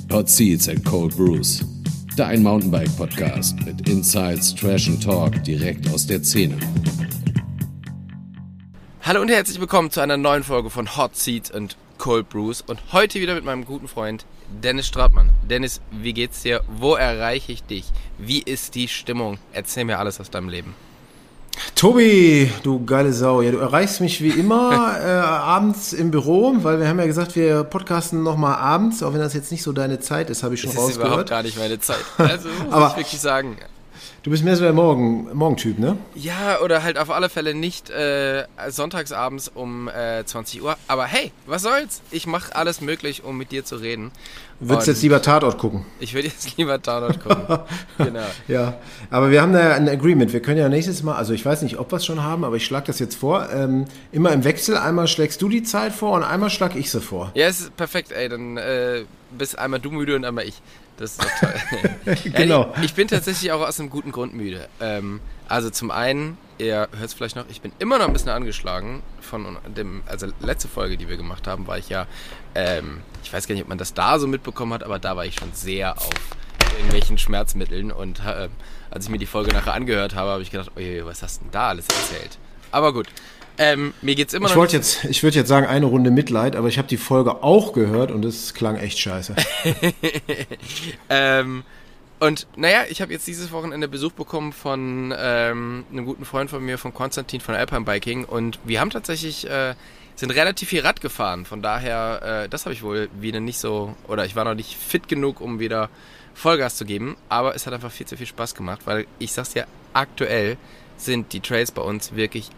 Hot Seats and Cold Brews. Dein Mountainbike-Podcast mit Insights, Trash and Talk direkt aus der Szene. Hallo und herzlich willkommen zu einer neuen Folge von Hot Seats and Cold Brews und heute wieder mit meinem guten Freund Dennis Stratmann. Dennis, wie geht's dir? Wo erreiche ich dich? Wie ist die Stimmung? Erzähl mir alles aus deinem Leben. Tobi, du geile Sau. Ja, du erreichst mich wie immer abends im Büro, weil wir haben ja gesagt, wir podcasten nochmal abends, auch wenn das jetzt nicht so deine Zeit ist, habe ich schon rausgehört. Das ist überhaupt gar nicht meine Zeit. Also muss aber ich wirklich sagen. Du bist mehr so der Morgentyp, ne? Ja, oder halt auf alle Fälle nicht sonntagsabends um 20 Uhr. Aber hey, was soll's? Ich mache alles möglich, um mit dir zu reden. Würdest jetzt lieber Tatort gucken? Ich würde jetzt lieber Tatort gucken. Genau. Ja, aber wir haben da ein Agreement. Wir können ja nächstes Mal, also ich weiß nicht, ob wir es schon haben, aber ich schlage das jetzt vor. Immer im Wechsel. Einmal schlägst du die Zeit vor und einmal schlag ich sie vor. Ja, es ist perfekt, ey. Dann bist einmal du müde und einmal ich. Das ist doch toll. Genau. Ja, ich bin tatsächlich auch aus einem guten Grund müde. Also zum einen, ihr hört es vielleicht noch, ich bin immer noch ein bisschen angeschlagen von also letzte Folge, die wir gemacht haben, war ich ja, ich weiß gar nicht, ob man das da so mitbekommen hat, aber da war ich schon sehr auf irgendwelchen Schmerzmitteln und als ich mir die Folge nachher angehört habe, habe ich gedacht, oje, was hast du denn da alles erzählt? Aber gut. Mir geht's immer noch. Ich würde jetzt sagen, eine Runde Mitleid, aber ich habe die Folge auch gehört und es klang echt scheiße. Und naja, ich habe jetzt dieses Wochenende Besuch bekommen von einem guten Freund von mir, von Konstantin von Alpine Biking, und wir haben tatsächlich sind relativ viel Rad gefahren. Von daher, das habe ich wohl wieder nicht so, oder ich war noch nicht fit genug, um wieder Vollgas zu geben, aber es hat einfach viel zu viel Spaß gemacht, weil ich sag's ja, aktuell sind die Trails bei uns wirklich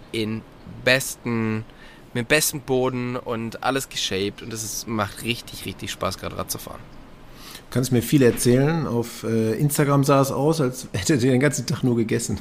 mit bestem Boden und alles geshaped und macht richtig, richtig Spaß, gerade Rad zu fahren. Du kannst mir viel erzählen. Auf Instagram sah es aus, als hättet ihr den ganzen Tag nur gegessen.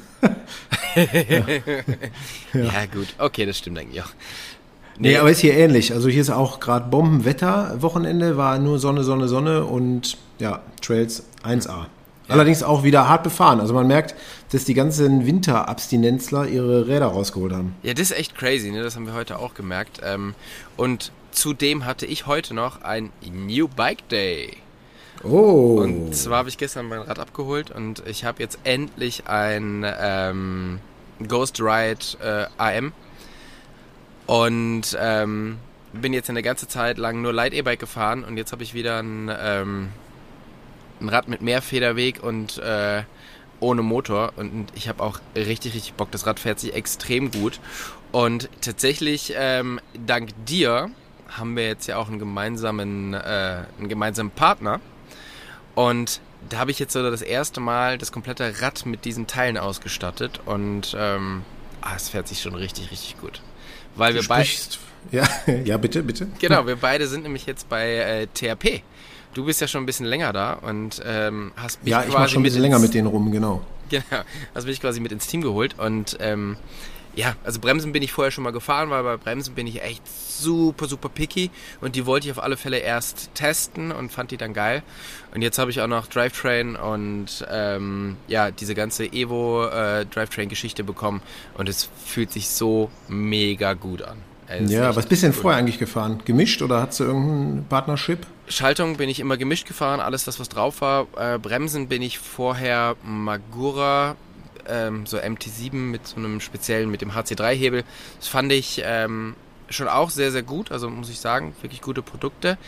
Ja, gut. Okay, das stimmt eigentlich auch. Nee, aber ist hier ähnlich. Also hier ist auch gerade Bombenwetter. Wochenende war nur Sonne, Sonne, Sonne und ja, Trails 1A. Ja. Allerdings auch wieder hart befahren. Also man merkt, dass die ganzen Winterabstinenzler ihre Räder rausgeholt haben. Ja, das ist echt crazy, ne? Das haben wir heute auch gemerkt. Und zudem hatte ich heute noch ein New Bike Day. Oh. Und zwar habe ich gestern mein Rad abgeholt und ich habe jetzt endlich ein Ghost Ride AM. Und bin jetzt eine ganze Zeit lang nur Light E-Bike gefahren und jetzt habe ich wieder ein Rad mit mehr Federweg und ohne Motor, und ich habe auch richtig, richtig Bock. Das Rad fährt sich extrem gut und tatsächlich dank dir haben wir jetzt ja auch einen gemeinsamen Partner, und da habe ich jetzt so das erste Mal das komplette Rad mit diesen Teilen ausgestattet und es fährt sich schon richtig, richtig gut. Weil wir beide... Ja, bitte. Genau, wir beide sind nämlich jetzt bei THP. Du bist ja schon ein bisschen länger da und hast mich quasi... Ja, ich mache schon ein bisschen länger mit denen rum, genau. Genau, hast mich quasi mit ins Team geholt und ja, also Bremsen bin ich vorher schon mal gefahren, weil bei Bremsen bin ich echt super, super picky und die wollte ich auf alle Fälle erst testen und fand die dann geil. Und jetzt habe ich auch noch Drivetrain und ja, diese ganze Evo Drivetrain-Geschichte bekommen und es fühlt sich so mega gut an. Ja, was bist du denn vorher eigentlich gefahren? Gemischt oder hast du irgendein Partnership? Schaltung bin ich immer gemischt gefahren, alles das, was drauf war. Bremsen bin ich vorher Magura, so MT7 mit so einem speziellen, mit dem HC3-Hebel. Das fand ich schon auch sehr, sehr gut, also muss ich sagen, wirklich gute Produkte.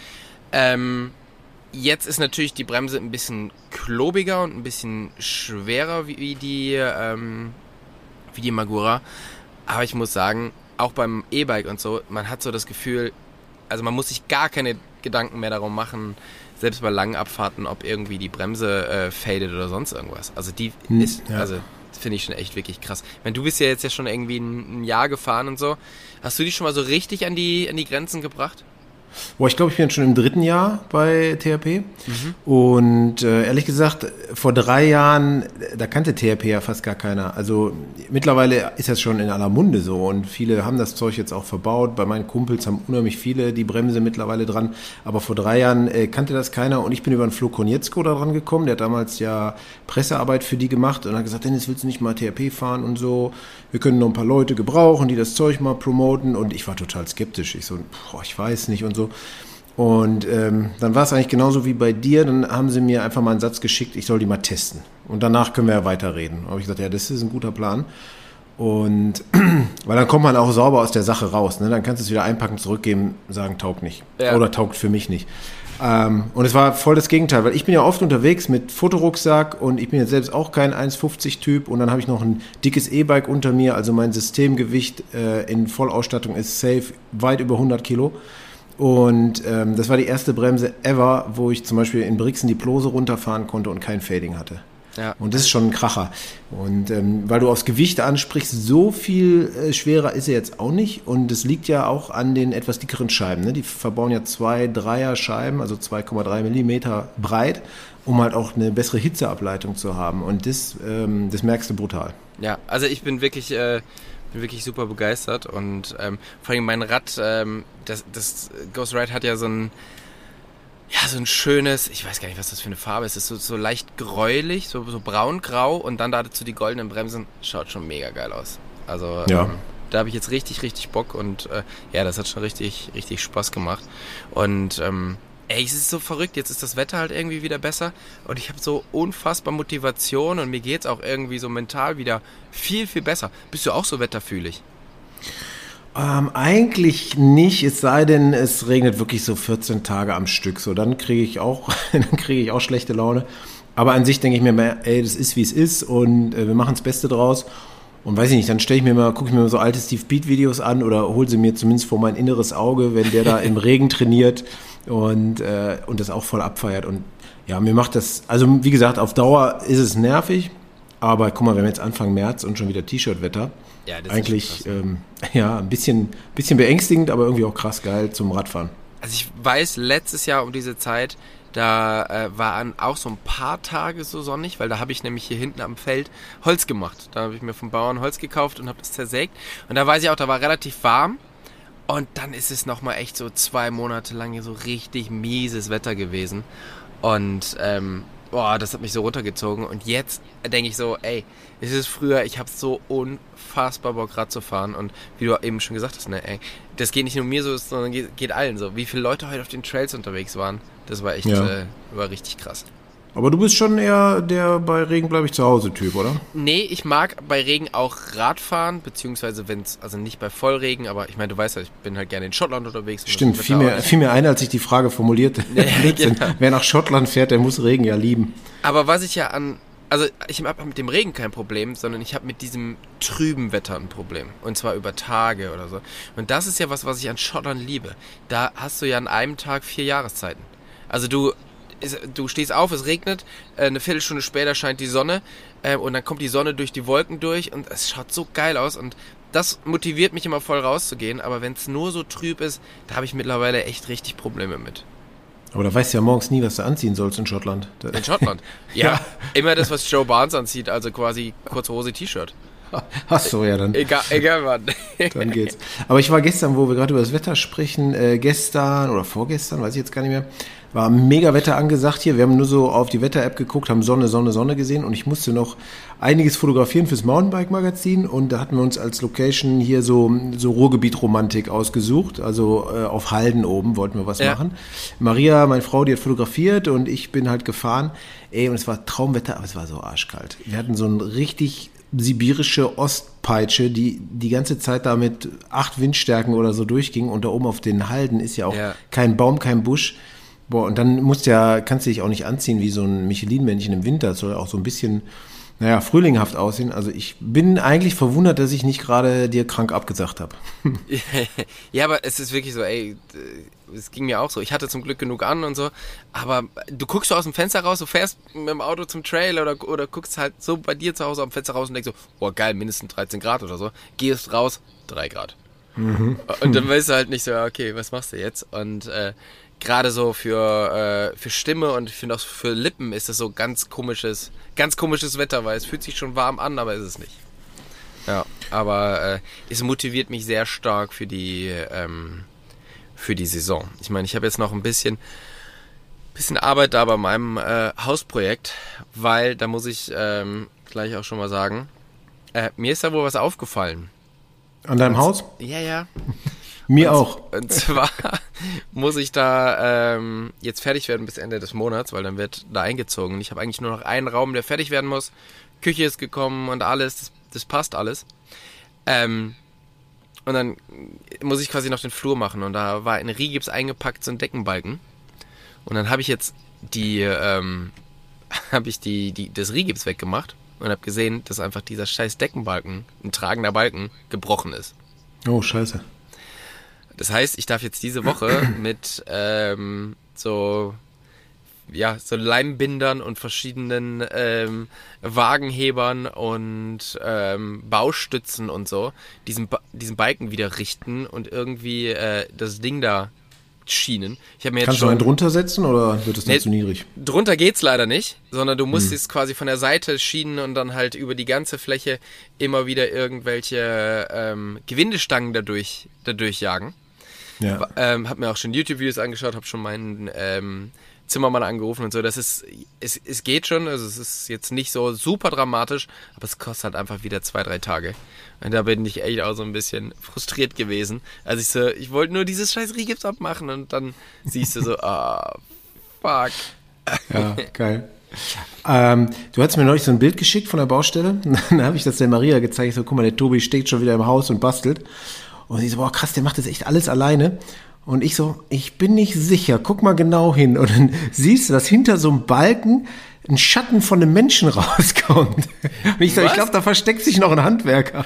Jetzt ist natürlich die Bremse ein bisschen klobiger und ein bisschen schwerer wie die Magura. Aber ich muss sagen, auch beim E-Bike und so, man hat so das Gefühl, also man muss sich gar keine Gedanken mehr darum machen, selbst bei langen Abfahrten, ob irgendwie die Bremse fadet oder sonst irgendwas. Also die ist, ja. Also das finde ich schon echt wirklich krass. Ich meine, du bist ja jetzt schon irgendwie ein Jahr gefahren und so. Hast du die schon mal so richtig an die Grenzen gebracht? Boah, ich glaube, ich bin schon im 3. Jahr bei THP. Und ehrlich gesagt, vor 3 Jahren, da kannte THP ja fast gar keiner. Also mittlerweile ist das schon in aller Munde so und viele haben das Zeug jetzt auch verbaut. Bei meinen Kumpels haben unheimlich viele die Bremse mittlerweile dran. Aber vor 3 Jahren kannte das keiner und ich bin über einen Flo Konietzko da dran gekommen. Der hat damals ja Pressearbeit für die gemacht und hat gesagt, Dennis, willst du nicht mal THP fahren und so? Wir können noch ein paar Leute gebrauchen, die das Zeug mal promoten. Und ich war total skeptisch. Ich so, ich weiß nicht und so. Und dann war es eigentlich genauso wie bei dir. Dann haben sie mir einfach mal einen Satz geschickt, ich soll die mal testen. Und danach können wir ja weiterreden. Da habe ich gesagt, ja, das ist ein guter Plan. Und weil dann kommt man auch sauber aus der Sache raus. Ne? Dann kannst du es wieder einpacken, zurückgeben, sagen, taugt nicht. Ja. Oder taugt für mich nicht. Und es war voll das Gegenteil, weil ich bin ja oft unterwegs mit Fotorucksack und ich bin jetzt selbst auch kein 1,50-Typ. Und dann habe ich noch ein dickes E-Bike unter mir. Also mein Systemgewicht in Vollausstattung ist safe weit über 100 Kilo. Und das war die erste Bremse ever, wo ich zum Beispiel in Brixen die Plose runterfahren konnte und kein Fading hatte. Ja. Und das ist schon ein Kracher. Und weil du aufs Gewicht ansprichst, so viel schwerer ist er jetzt auch nicht. Und es liegt ja auch an den etwas dickeren Scheiben. Ne? Die verbauen ja 2-3er Scheiben, also 2,3 Millimeter breit, um halt auch eine bessere Hitzeableitung zu haben. Und das merkst du brutal. Ja, also ich bin wirklich super begeistert. Und vor allem mein Rad, das Ghost Ride hat ja so ein schönes, ich weiß gar nicht, was das für eine Farbe ist. Es ist so leicht gräulich, so braun-grau und dann dazu die goldenen Bremsen. Schaut schon mega geil aus. Also ja. Da habe ich jetzt richtig, richtig Bock und das hat schon richtig, richtig Spaß gemacht. Und es ist so verrückt, jetzt ist das Wetter halt irgendwie wieder besser und ich habe so unfassbar Motivation und mir geht's auch irgendwie so mental wieder viel, viel besser. Bist du auch so wetterfühlig? Eigentlich nicht, es sei denn, es regnet wirklich so 14 Tage am Stück. So, dann kriege ich auch schlechte Laune. Aber an sich denke ich mir mal, das ist wie es ist und wir machen das Beste draus. Und weiß ich nicht, dann gucke ich mir mal so alte Steve Beat Videos an oder hole sie mir zumindest vor mein inneres Auge, wenn der da im Regen trainiert und das auch voll abfeiert. Und ja, mir macht das, also wie gesagt, auf Dauer ist es nervig. Aber guck mal, wir haben jetzt Anfang März und schon wieder T-Shirt-Wetter. Ja, das eigentlich, ein bisschen beängstigend, aber irgendwie auch krass geil zum Radfahren. Also ich weiß, letztes Jahr um diese Zeit, da waren auch so ein paar Tage so sonnig, weil da habe ich nämlich hier hinten am Feld Holz gemacht. Da habe ich mir vom Bauern Holz gekauft und habe das zersägt. Und da weiß ich auch, da war relativ warm. Und dann ist es nochmal echt so 2 Monate lang so richtig mieses Wetter gewesen. Und das hat mich so runtergezogen und jetzt denke ich so, es ist früher, ich habe so unfassbar Bock Rad zu fahren und wie du eben schon gesagt hast, das geht nicht nur mir so, sondern geht allen so. Wie viele Leute heute auf den Trails unterwegs waren, das war echt, war richtig krass. Aber du bist schon eher der bei Regen bleibe ich zu Hause Typ, oder? Nee, ich mag bei Regen auch Radfahren, beziehungsweise also nicht bei Vollregen, aber ich meine, du weißt ja, ich bin halt gerne in Schottland unterwegs. Stimmt, fiel mir ein, als ich die Frage formulierte. Ja, genau. Wer nach Schottland fährt, der muss Regen ja lieben. Aber was ich ich habe mit dem Regen kein Problem, sondern ich habe mit diesem trüben Wetter ein Problem. Und zwar über Tage oder so. Und das ist ja was ich an Schottland liebe. Da hast du ja an einem Tag 4 Jahreszeiten. Also du stehst auf, es regnet, eine Viertelstunde später scheint die Sonne und dann kommt die Sonne durch die Wolken durch und es schaut so geil aus und das motiviert mich immer voll rauszugehen, aber wenn es nur so trüb ist, da habe ich mittlerweile echt richtig Probleme mit. Aber da weißt du ja morgens nie, was du anziehen sollst in Schottland. In Schottland? Ja, immer das, was Joe Barnes anzieht, also quasi kurze Hose, T-Shirt. Ach so, ja, dann. Egal, Mann. Dann geht's. Aber ich war gestern, wo wir gerade über das Wetter sprechen, gestern oder vorgestern, weiß ich jetzt gar nicht mehr, war mega Wetter angesagt hier. Wir haben nur so auf die Wetter-App geguckt, haben Sonne gesehen und ich musste noch einiges fotografieren fürs Mountainbike-Magazin und da hatten wir uns als Location hier so Ruhrgebiet-Romantik ausgesucht, also auf Halden oben wollten wir was machen. Maria, meine Frau, die hat fotografiert und ich bin halt gefahren. Und es war Traumwetter, aber es war so arschkalt. Wir hatten so ein richtig sibirische Ostpeitsche, die ganze Zeit da mit 8 Windstärken oder so durchging und da oben auf den Halden ist ja auch kein Baum, kein Busch. Boah, und dann kannst du dich auch nicht anziehen wie so ein Michelin-Männchen im Winter. Das soll auch so ein bisschen, frühlinghaft aussehen. Also ich bin eigentlich verwundert, dass ich nicht gerade dir krank abgesagt habe. Ja, aber es ist wirklich so, es ging mir auch so. Ich hatte zum Glück genug an und so, aber du guckst so aus dem Fenster raus, du fährst mit dem Auto zum Trail oder guckst halt so bei dir zu Hause am Fenster raus und denkst so, boah geil, mindestens 13 Grad oder so. Gehst raus, 3 Grad. Mhm. Und dann weißt du halt nicht so, okay, was machst du jetzt? Und gerade so für Stimme und ich finde auch für Lippen ist das so ganz komisches Wetter, weil es fühlt sich schon warm an, aber ist es nicht. Ja, aber es motiviert mich sehr stark für die Saison. Ich meine, ich habe jetzt noch ein bisschen Arbeit da bei meinem Hausprojekt, weil, da muss ich gleich auch schon mal sagen, mir ist da wohl was aufgefallen. An deinem Haus? Ja. Mir auch. Und zwar muss ich da jetzt fertig werden bis Ende des Monats, weil dann wird da eingezogen. Ich habe eigentlich nur noch einen Raum, der fertig werden muss. Küche ist gekommen und alles, das passt alles. Und dann muss ich quasi noch den Flur machen und da war in Rigips eingepackt so ein Deckenbalken. Und dann habe ich jetzt das Rigips weggemacht und habe gesehen, dass einfach dieser scheiß Deckenbalken, ein tragender Balken, gebrochen ist. Oh, scheiße. Das heißt, ich darf jetzt diese Woche mit so Leimbindern und verschiedenen Wagenhebern und Baustützen und so diesen Balken wieder richten und irgendwie das Ding da schienen. Kannst du einen drunter setzen oder wird es dann zu niedrig? Drunter geht's leider nicht, sondern du musst es quasi von der Seite schienen und dann halt über die ganze Fläche immer wieder irgendwelche Gewindestangen dadurch jagen. Ja. Hab mir auch schon YouTube-Videos angeschaut, hab schon meinen Zimmermann angerufen und so. Es geht schon, also es ist jetzt nicht so super dramatisch, aber es kostet halt einfach wieder 2-3 Tage. Und da bin ich echt auch so ein bisschen frustriert gewesen. Also ich wollte nur dieses scheiß Rigips abmachen und dann siehst du so, fuck. Ja, geil. Du hast mir neulich so ein Bild geschickt von der Baustelle. Dann habe ich das der Maria gezeigt. Ich so, guck mal, der Tobi steht schon wieder im Haus und bastelt. Und sie so, boah, krass, der macht das echt alles alleine. Und ich so, ich bin nicht sicher, guck mal genau hin. Und dann siehst du, dass hinter so einem Balken ein Schatten von einem Menschen rauskommt. Und ich so, ich glaube, da versteckt sich noch ein Handwerker.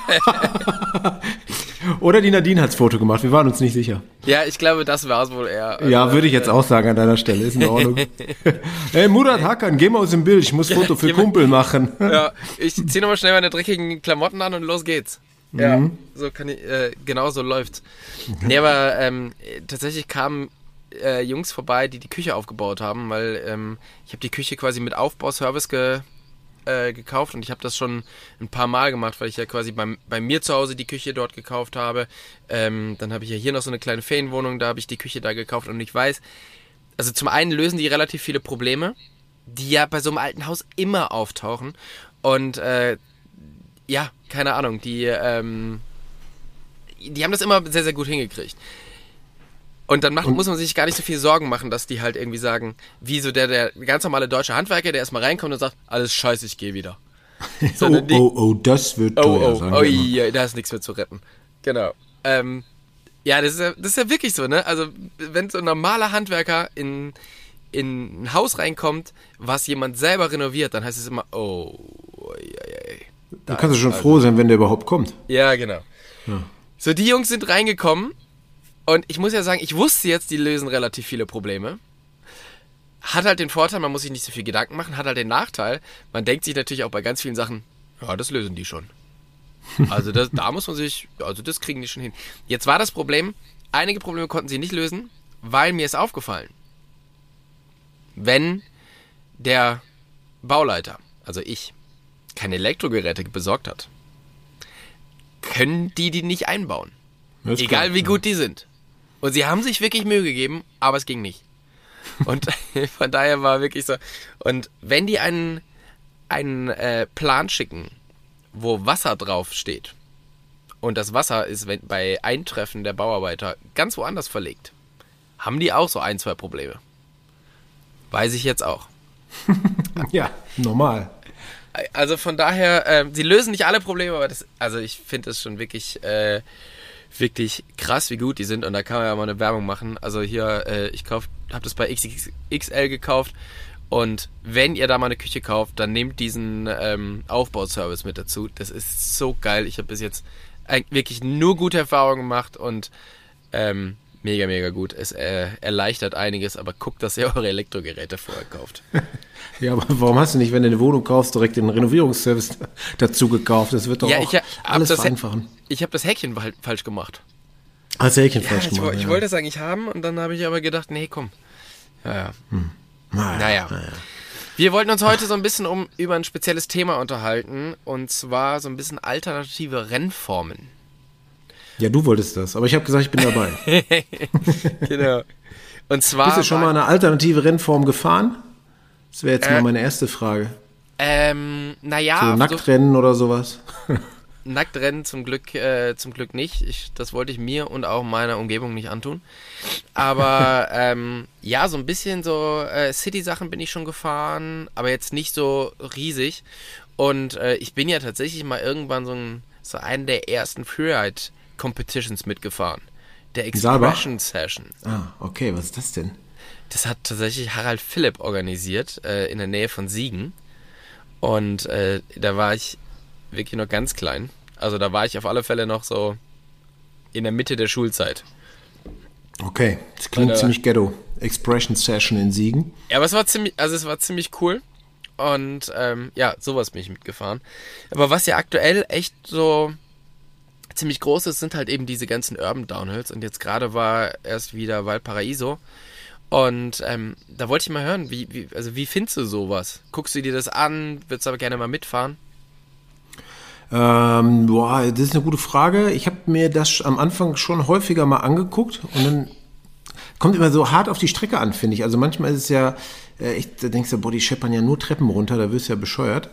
Ja. Oder die Nadine hat's Foto gemacht, wir waren uns nicht sicher. Ja, ich glaube, das war's wohl eher. Ja, würde ich jetzt auch sagen an deiner Stelle, ist in Ordnung. Hey, Murat Hakan, geh mal aus dem Bild, ich muss Foto für Kumpel machen. Ja, ich zieh nochmal schnell meine dreckigen Klamotten an und los geht's. Ja, so kann ich, genau so läuft's. Nee, aber tatsächlich kamen Jungs vorbei, die Küche aufgebaut haben, weil ich habe die Küche quasi mit Aufbauservice gekauft und ich habe das schon ein paar Mal gemacht, weil ich ja quasi bei mir zu Hause die Küche dort gekauft habe. Dann habe ich ja hier noch so eine kleine Ferienwohnung, da habe ich die Küche da gekauft und ich weiß, also zum einen lösen die relativ viele Probleme, die ja bei so einem alten Haus immer auftauchen und ja, keine Ahnung, die haben das immer sehr, sehr gut hingekriegt. Und dann muss man sich gar nicht so viel Sorgen machen, dass die halt irgendwie sagen, wie so der ganz normale deutsche Handwerker, der erstmal reinkommt und sagt, alles scheiße, ich gehe wieder. Das wird teuer sein. Ja, da ist nichts mehr zu retten. Genau. Ja, das ist ja wirklich so, ne? Also, wenn so ein normaler Handwerker in ein Haus reinkommt, was jemand selber renoviert, dann heißt es immer, Da kannst du schon froh sein, wenn der überhaupt kommt. Ja, genau. Ja. So, die Jungs sind reingekommen und ich muss ja sagen, ich wusste jetzt, die lösen relativ viele Probleme. Hat halt den Vorteil, man muss sich nicht so viel Gedanken machen, hat halt den Nachteil, man denkt sich natürlich auch bei ganz vielen Sachen, ja, das lösen die schon. Also das kriegen die schon hin. Jetzt war das Problem, einige Probleme konnten sie nicht lösen, weil mir ist aufgefallen, wenn der Bauleiter, also ich, keine Elektrogeräte besorgt hat, können die nicht einbauen. Egal wie gut die sind. Und sie haben sich wirklich Mühe gegeben, aber es ging nicht. Und von daher war wirklich so. Und wenn die einen Plan schicken, wo Wasser drauf steht, und das Wasser ist bei Eintreffen der Bauarbeiter ganz woanders verlegt, haben die auch so 1-2 Probleme. Weiß ich jetzt auch. Ja, normal. Also von daher, sie lösen nicht alle Probleme, aber ich finde es schon wirklich, wirklich krass, wie gut die sind. Und da kann man ja mal eine Werbung machen. Also hier, ich habe das bei XXL gekauft. Und wenn ihr da mal eine Küche kauft, dann nehmt diesen Aufbauservice mit dazu. Das ist so geil. Ich habe bis jetzt wirklich nur gute Erfahrungen gemacht und mega, mega gut. Es erleichtert einiges, aber guckt, dass ihr eure Elektrogeräte vorher kauft. Ja, aber warum hast du nicht, wenn du eine Wohnung kaufst, direkt den Renovierungsservice dazu gekauft? Das wird doch auch alles vereinfachen. Ich habe das Häkchen falsch gemacht. Das Häkchen falsch gemacht, Ich wollte das eigentlich haben und dann habe ich aber gedacht, nee, komm. Ja. Naja. Wir wollten uns heute so ein bisschen über ein spezielles Thema unterhalten und zwar so ein bisschen alternative Rennformen. Ja, du wolltest das, aber ich habe gesagt, ich bin dabei. Genau. Und zwar bist du schon mal eine alternative Rennform gefahren? Das wäre jetzt mal meine erste Frage. Naja. So Nacktrennen oder sowas? nackt rennen zum Glück nicht. Das wollte ich mir und auch meiner Umgebung nicht antun. Aber ja, so ein bisschen so City-Sachen bin ich schon gefahren, aber jetzt nicht so riesig. Und ich bin ja tatsächlich mal irgendwann so einen der ersten Freeride-Competitions mitgefahren. Der Expression Session. Ah, okay, was ist das denn? Das hat tatsächlich Harald Philipp organisiert, in der Nähe von Siegen. Und da war ich wirklich noch ganz klein. Also da war ich auf alle Fälle noch so in der Mitte der Schulzeit. Okay, das klingt ziemlich ghetto. Expression Session in Siegen. Ja, aber es war ziemlich cool. Und ja, sowas bin ich mitgefahren. Aber was ja aktuell echt so ziemlich groß ist, sind halt eben diese ganzen Urban Downhills. Und jetzt gerade war erst wieder Valparaiso. Und da wollte ich mal hören, wie findest du sowas? Guckst du dir das an? Würdest du aber gerne mal mitfahren? Das ist eine gute Frage. Ich habe mir das am Anfang schon häufiger mal angeguckt und dann kommt immer so hart auf die Strecke an, finde ich. Also manchmal ist es ja, da denkst du, boah, die scheppern ja nur Treppen runter, da wirst du ja bescheuert.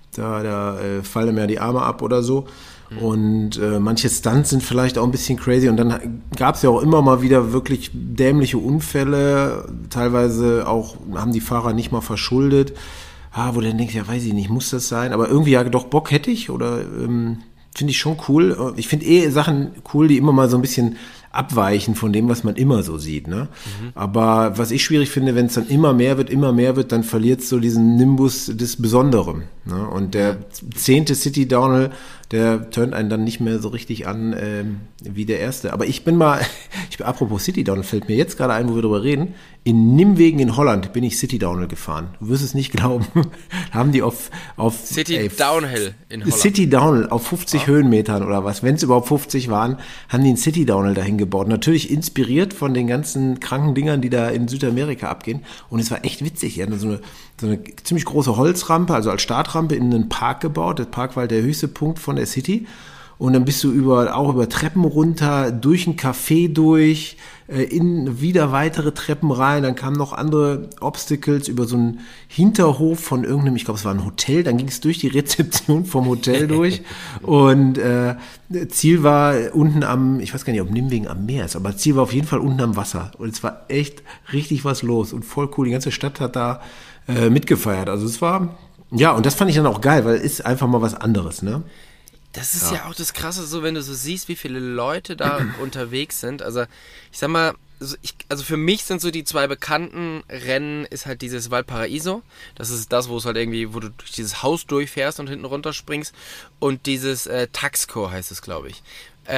Da fallen mir ja die Arme ab oder so. Und manche Stunts sind vielleicht auch ein bisschen crazy. Und dann gab es ja auch immer mal wieder wirklich dämliche Unfälle. Teilweise auch haben die Fahrer nicht mal verschuldet. Wo du dann denkst, ja, weiß ich nicht, muss das sein? Aber irgendwie ja doch Bock hätte ich oder finde ich schon cool. Ich finde Sachen cool, die immer mal so ein bisschen abweichen von dem, was man immer so sieht. Ne? Aber was ich schwierig finde, wenn es dann immer mehr wird, dann verliert es so diesen Nimbus des Besonderen. Ne? Und der 10. City Downhill, der turnt einen dann nicht mehr so richtig an wie der erste. Aber apropos City Downhill, fällt mir jetzt gerade ein, wo wir drüber reden, in Nimwegen in Holland bin ich City Downhill gefahren. Du wirst es nicht glauben. Haben die auf City Downhill in Holland. City Downhill auf 50 Höhenmetern oder was, wenn es überhaupt 50 waren, haben die einen City Downhill dahin gebaut. Natürlich inspiriert von den ganzen kranken Dingern, die da in Südamerika abgehen. Und es war echt witzig. Die hatten so eine ziemlich große Holzrampe, also als Startrampe in einen Park gebaut. Der Park war halt der höchste Punkt von der City. Und dann bist du über Treppen runter, durch ein Café durch, in wieder weitere Treppen rein. Dann kamen noch andere Obstacles über so einen Hinterhof von irgendeinem, ich glaube, es war ein Hotel. Dann ging es durch die Rezeption vom Hotel durch. Und Ziel war unten ich weiß gar nicht, ob Nimwegen am Meer ist, aber Ziel war auf jeden Fall unten am Wasser. Und es war echt richtig was los und voll cool. Die ganze Stadt hat da mitgefeiert. Also es war, ja, und das fand ich dann auch geil, weil es ist einfach mal was anderes, ne? Das ist ja auch das Krasse, so wenn du so siehst, wie viele Leute da unterwegs sind. Also ich sag mal, also für mich sind so die zwei bekannten Rennen ist halt dieses Valparaiso. Das ist das, wo es halt irgendwie, wo du durch dieses Haus durchfährst und hinten runterspringst. Und dieses Taxco heißt es, glaube ich.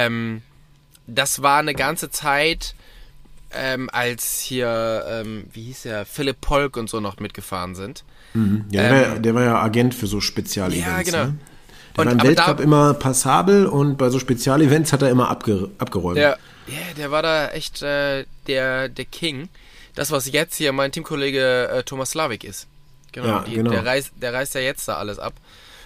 Das war eine ganze Zeit, als hier, wie hieß der, Philipp Polk und so noch mitgefahren sind. Ja, der war ja Agent für so Spezialevents. Ja, genau. Ne? Der war im Weltcup immer passabel und bei so Spezialevents hat er immer abgeräumt. Der war da echt der King. Das, was jetzt hier mein Teamkollege Thomas Slavik ist. Genau, ja, genau. Der reißt ja jetzt da alles ab.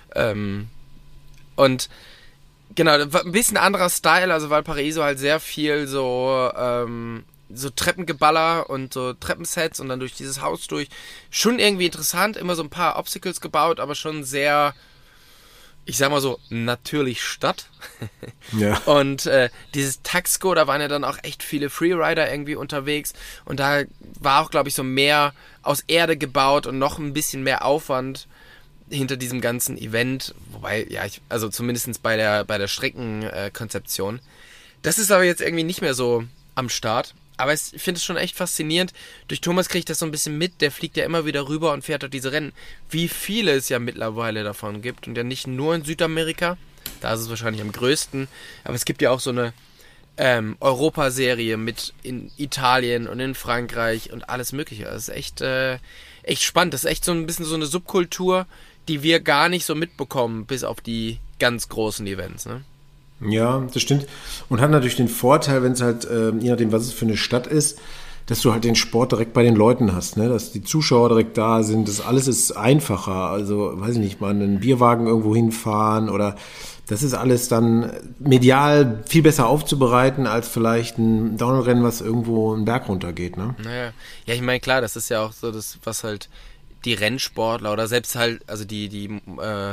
Und genau, ein bisschen anderer Style, also Valparaiso halt sehr viel so Treppengeballer und so Treppensets und dann durch dieses Haus durch. Schon irgendwie interessant, immer so ein paar Obstacles gebaut, aber schon sehr, ich sag mal so, natürlich Stadt. Ja. Und dieses Taxco, da waren ja dann auch echt viele Freerider irgendwie unterwegs und da war auch, glaube ich, so mehr aus Erde gebaut und noch ein bisschen mehr Aufwand hinter diesem ganzen Event, wobei, ja, also zumindest bei der Streckenkonzeption. Das ist aber jetzt irgendwie nicht mehr so am Start. Aber ich finde es schon echt faszinierend. Durch Thomas kriege ich das so ein bisschen mit. Der fliegt ja immer wieder rüber und fährt dort diese Rennen. Wie viele es ja mittlerweile davon gibt. Und ja nicht nur in Südamerika. Da ist es wahrscheinlich am größten. Aber es gibt ja auch so eine Europaserie mit in Italien und in Frankreich und alles Mögliche. Das ist echt spannend. Das ist echt so ein bisschen so eine Subkultur, die wir gar nicht so mitbekommen, bis auf die ganz großen Events, ne? Ja, das stimmt. Und hat natürlich den Vorteil, wenn es halt, je nachdem, was es für eine Stadt ist, dass du halt den Sport direkt bei den Leuten hast, ne? Dass die Zuschauer direkt da sind. Das alles ist einfacher. Also, weiß ich nicht, mal einen Bierwagen irgendwo hinfahren oder das ist alles dann medial viel besser aufzubereiten als vielleicht ein Downhill-Rennen, was irgendwo einen Berg runtergeht, ne? Naja. Ja, ich meine, klar, das ist ja auch so das, was halt die Rennsportler oder selbst halt, also die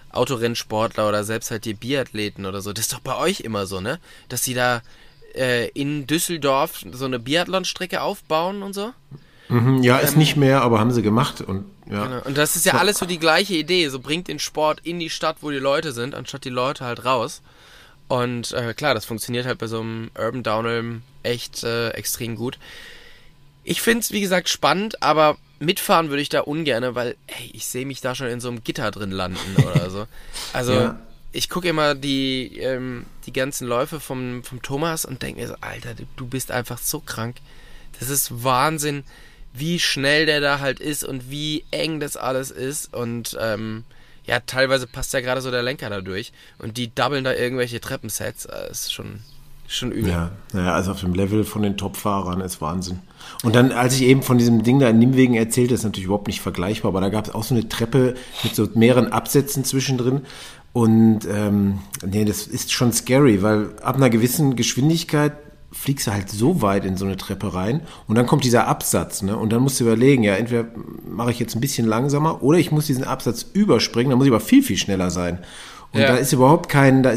Autorennsportler oder selbst halt die Biathleten oder so. Das ist doch bei euch immer so, ne? Dass sie da in Düsseldorf so eine Biathlonstrecke aufbauen und so. Ja, ist nicht mehr, aber haben sie gemacht. Und ja. Genau. Und das ist ja alles so die gleiche Idee. So bringt den Sport in die Stadt, wo die Leute sind, anstatt die Leute halt raus. Und klar, das funktioniert halt bei so einem Urban Downhill echt extrem gut. Ich find's, wie gesagt, spannend, aber mitfahren würde ich da ungern, weil, hey, ich sehe mich da schon in so einem Gitter drin landen oder so. Also, Ja. ich gucke immer die ganzen Läufe vom Thomas und denke mir so, Alter, du bist einfach so krank. Das ist Wahnsinn, wie schnell der da halt ist und wie eng das alles ist. Und ja, teilweise passt ja gerade so der Lenker da durch. Und die doublen da irgendwelche Treppensets. Das ist schon übel. Ja, also auf dem Level von den Top-Fahrern ist Wahnsinn. Und dann, als ich eben von diesem Ding da in Nimwegen erzählte, ist natürlich überhaupt nicht vergleichbar, aber da gab es auch so eine Treppe mit so mehreren Absätzen zwischendrin. Und nee, das ist schon scary, weil ab einer gewissen Geschwindigkeit fliegst du halt so weit in so eine Treppe rein und dann kommt dieser Absatz, ne? Und dann musst du überlegen, ja, entweder mache ich jetzt ein bisschen langsamer oder ich muss diesen Absatz überspringen, dann muss ich aber viel, viel schneller sein. Und Ja. da ist überhaupt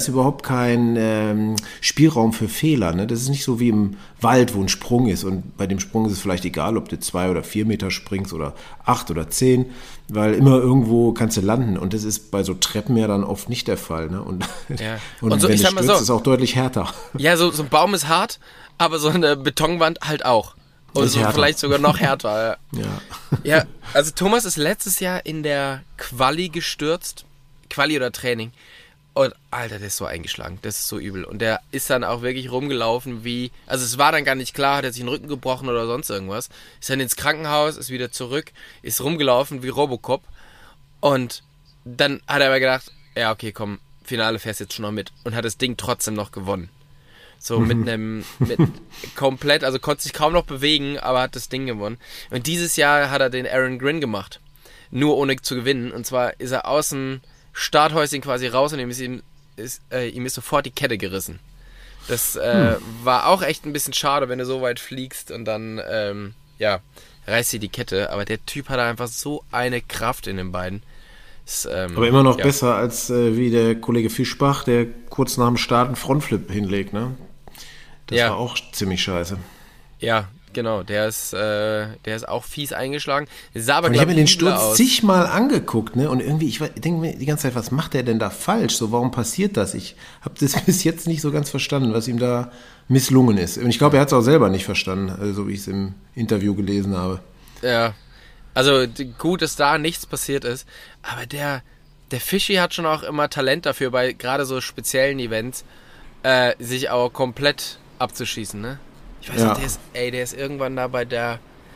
kein Spielraum für Fehler, ne? Das ist nicht so wie im Wald, wo ein Sprung ist. Und bei dem Sprung ist es vielleicht egal, ob du 2 oder 4 Meter springst oder 8 oder 10, weil immer irgendwo kannst du landen. Und das ist bei so Treppen ja dann oft nicht der Fall, ne? Und, Ja. und Und so, wenn ich du sag mal stürzt, so. ist es auch deutlich härter. Ja, so ein Baum ist hart, aber so eine Betonwand halt auch. Oder Ist so härter. vielleicht sogar noch härter. Ja. Ja, also Thomas ist letztes Jahr in der Quali gestürzt. Quali oder Training. Und Alter, der ist so eingeschlagen. Das ist so übel. Und der ist dann auch wirklich rumgelaufen wie... Also es war dann gar nicht klar, hat er sich den Rücken gebrochen oder sonst irgendwas. Ist dann ins Krankenhaus, ist wieder zurück, ist rumgelaufen wie Robocop. Und dann hat er aber gedacht, ja okay, komm, Finale fährst jetzt schon noch mit. Und hat das Ding trotzdem noch gewonnen. So mit komplett, also konnte sich kaum noch bewegen, aber hat das Ding gewonnen. Und dieses Jahr hat er den Aaron Grin gemacht. Nur ohne zu gewinnen. Und zwar ist er aus dem Starthäuschen quasi raus und ihm ist sofort die Kette gerissen. Das war auch echt ein bisschen schade, wenn du so weit fliegst und dann, reißt dir die Kette. Aber der Typ hat einfach so eine Kraft in den Beinen. Das, Aber immer noch besser als wie der Kollege Fischbach, der kurz nach dem Start einen Frontflip hinlegt, ne? Das war auch ziemlich scheiße. Ja, genau. Der ist auch fies eingeschlagen. Sah aber, Und ich habe mir den übler Sturz zigmal angeguckt, ne? Und irgendwie, ich denke mir die ganze Zeit, was macht der denn da falsch? So, warum passiert das? Ich habe das bis jetzt nicht so ganz verstanden, was ihm da misslungen ist. Und ich glaube, er hat es auch selber nicht verstanden, so wie ich es im Interview gelesen habe. Ja, also gut, dass da nichts passiert ist. Aber der Fischi hat schon auch immer Talent dafür, bei gerade so speziellen Events sich auch komplett abzuschießen, ne? Ich weiß nicht, der ist irgendwann da bei der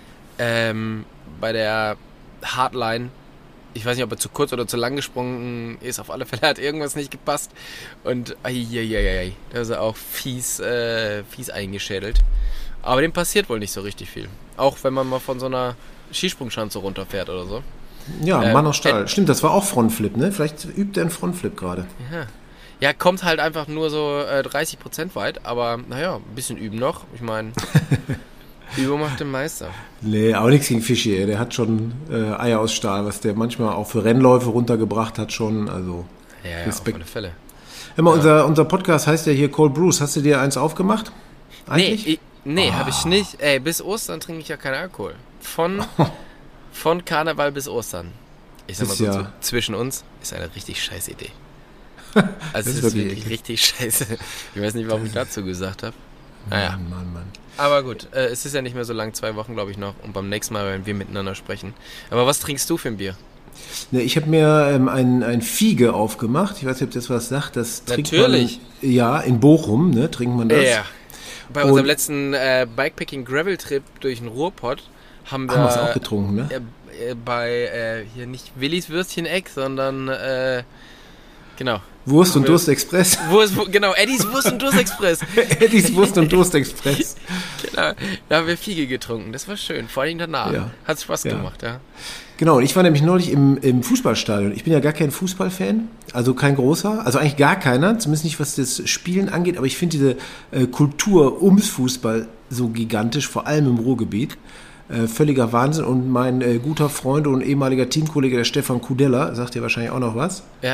Hardline. Ich weiß nicht, ob er zu kurz oder zu lang gesprungen ist. Auf alle Fälle hat irgendwas nicht gepasst. Und da ist er auch fies eingeschädelt. Aber dem passiert wohl nicht so richtig viel. Auch wenn man mal von so einer Skisprungschanze runterfährt oder so. Ja, Mann aus Stahl. Stimmt, das war auch Frontflip, ne? Vielleicht übt er einen Frontflip gerade. Ja, kommt halt einfach nur so 30% weit, aber naja, ein bisschen üben noch. Ich meine, Übung macht den Meister. Nee, aber nichts gegen Fischi, ey. Der hat schon Eier aus Stahl, was der manchmal auch für Rennläufe runtergebracht hat schon. Also Ja, Respekt. auf alle Fälle. Hör mal, unser Podcast heißt ja hier Cold Brews. Hast du dir eins aufgemacht? Eigentlich? Nee, habe ich nicht. Ey, bis Ostern trinke ich ja keinen Alkohol. Von Karneval bis Ostern. Ich sag mal Ist so, ja- zwischen uns ist eine richtig scheiß Idee. Also Das es ist ist wirklich wirklich richtig scheiße. Ich weiß nicht, warum ich dazu gesagt habe. Naja, Mann. aber gut. Es ist ja nicht mehr so lang, 2 Wochen glaube ich noch. Und beim nächsten Mal werden wir miteinander sprechen. Aber was trinkst du für ein Bier? Ne, ich habe mir ein Fiege aufgemacht. Ich weiß nicht, ob das was sagt. Das trinkt Natürlich. man, ja, in Bochum, ne, trinkt man das. Ja. Bei unserem letzten Bikepacking-Gravel-Trip durch den Ruhrpott haben wir Haben wir es auch getrunken, ne? bei hier nicht Willis Würstchen-Eck, sondern genau. Wurst- und Durstexpress. Genau, Eddies Wurst- und Durstexpress. Eddies Wurst- und Durstexpress. Genau, da haben wir Fiege getrunken. Das war schön, vor allem danach. Ja. Hat Spaß gemacht, ja. Genau, und ich war nämlich neulich im Fußballstadion. Ich bin ja gar kein Fußballfan, also kein großer, also eigentlich gar keiner, zumindest nicht was das Spielen angeht, aber ich finde diese Kultur ums Fußball so gigantisch, vor allem im Ruhrgebiet. Völliger Wahnsinn. Und mein guter Freund und ehemaliger Teamkollege, der Stefan Kudella, sagt dir wahrscheinlich auch noch was. Ja.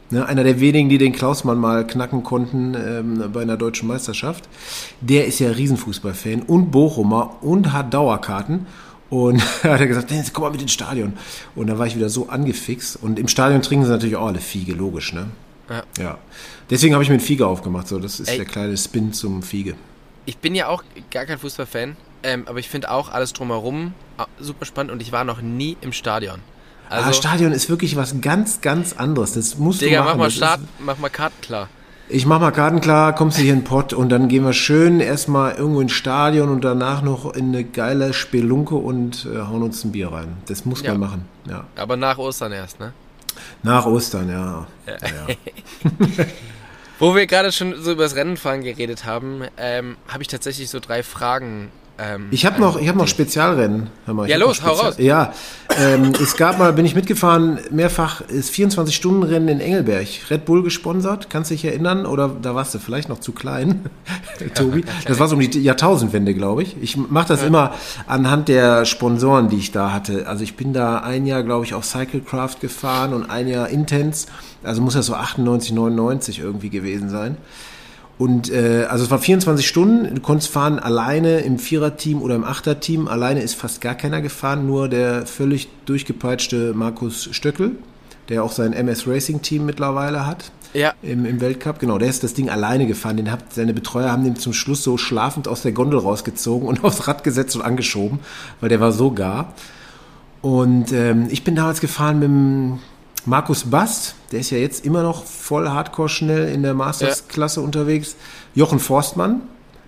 Ne, einer der wenigen, die den Klausmann mal knacken konnten bei einer deutschen Meisterschaft. Der ist ja Riesenfußballfan und Bochumer und hat Dauerkarten. Und da hat er gesagt, Dennis, komm mal mit ins Stadion. Und da war ich wieder so angefixt. Und im Stadion trinken sie natürlich auch alle Fiege, logisch, ne? Ja. Deswegen habe ich mir einen Fiege aufgemacht. So, das ist der kleine Spin zum Fiege. Ich bin ja auch gar kein Fußballfan, aber ich finde auch alles drumherum super spannend und ich war noch nie im Stadion. Also, Stadion ist wirklich was ganz, ganz anderes. Das musst du machen. Mach mal Karten klar. Ich mach mal Karten klar, kommst du hier in den Pott und dann gehen wir schön erstmal irgendwo ins Stadion und danach noch in eine geile Spelunke und hauen uns ein Bier rein. Das muss man machen, ja. Aber nach Ostern erst, ne? Nach Ostern, ja. Wo wir gerade schon so über das Rennenfahren geredet haben, habe ich tatsächlich so 3 Fragen. Ich habe noch Spezialrennen. Ja, los, hau raus. Ja, es gab mal, bin ich mitgefahren, mehrfach, ist 24-Stunden-Rennen in Engelberg. Red Bull gesponsert, kannst du dich erinnern? Oder da warst du vielleicht noch zu klein, Tobi. Das war so um die Jahrtausendwende, glaube ich. Ich mache das immer anhand der Sponsoren, die ich da hatte. Also ich bin da ein Jahr, glaube ich, auf Cyclecraft gefahren und ein Jahr Intense. Also muss das so 98, 99 irgendwie gewesen sein. Und also es war 24 Stunden, du konntest fahren alleine im Viererteam oder im Achterteam. Alleine ist fast gar keiner gefahren, nur der völlig durchgepeitschte Markus Stöckel, der auch sein MS Racing Team mittlerweile hat im Weltcup. Genau, der ist das Ding alleine gefahren. Seine Betreuer haben den zum Schluss so schlafend aus der Gondel rausgezogen und aufs Rad gesetzt und angeschoben, weil der war so gar. Und ich bin damals gefahren mit dem Markus Bast, der ist ja jetzt immer noch voll hardcore schnell in der Masters-Klasse unterwegs. Jochen Forstmann,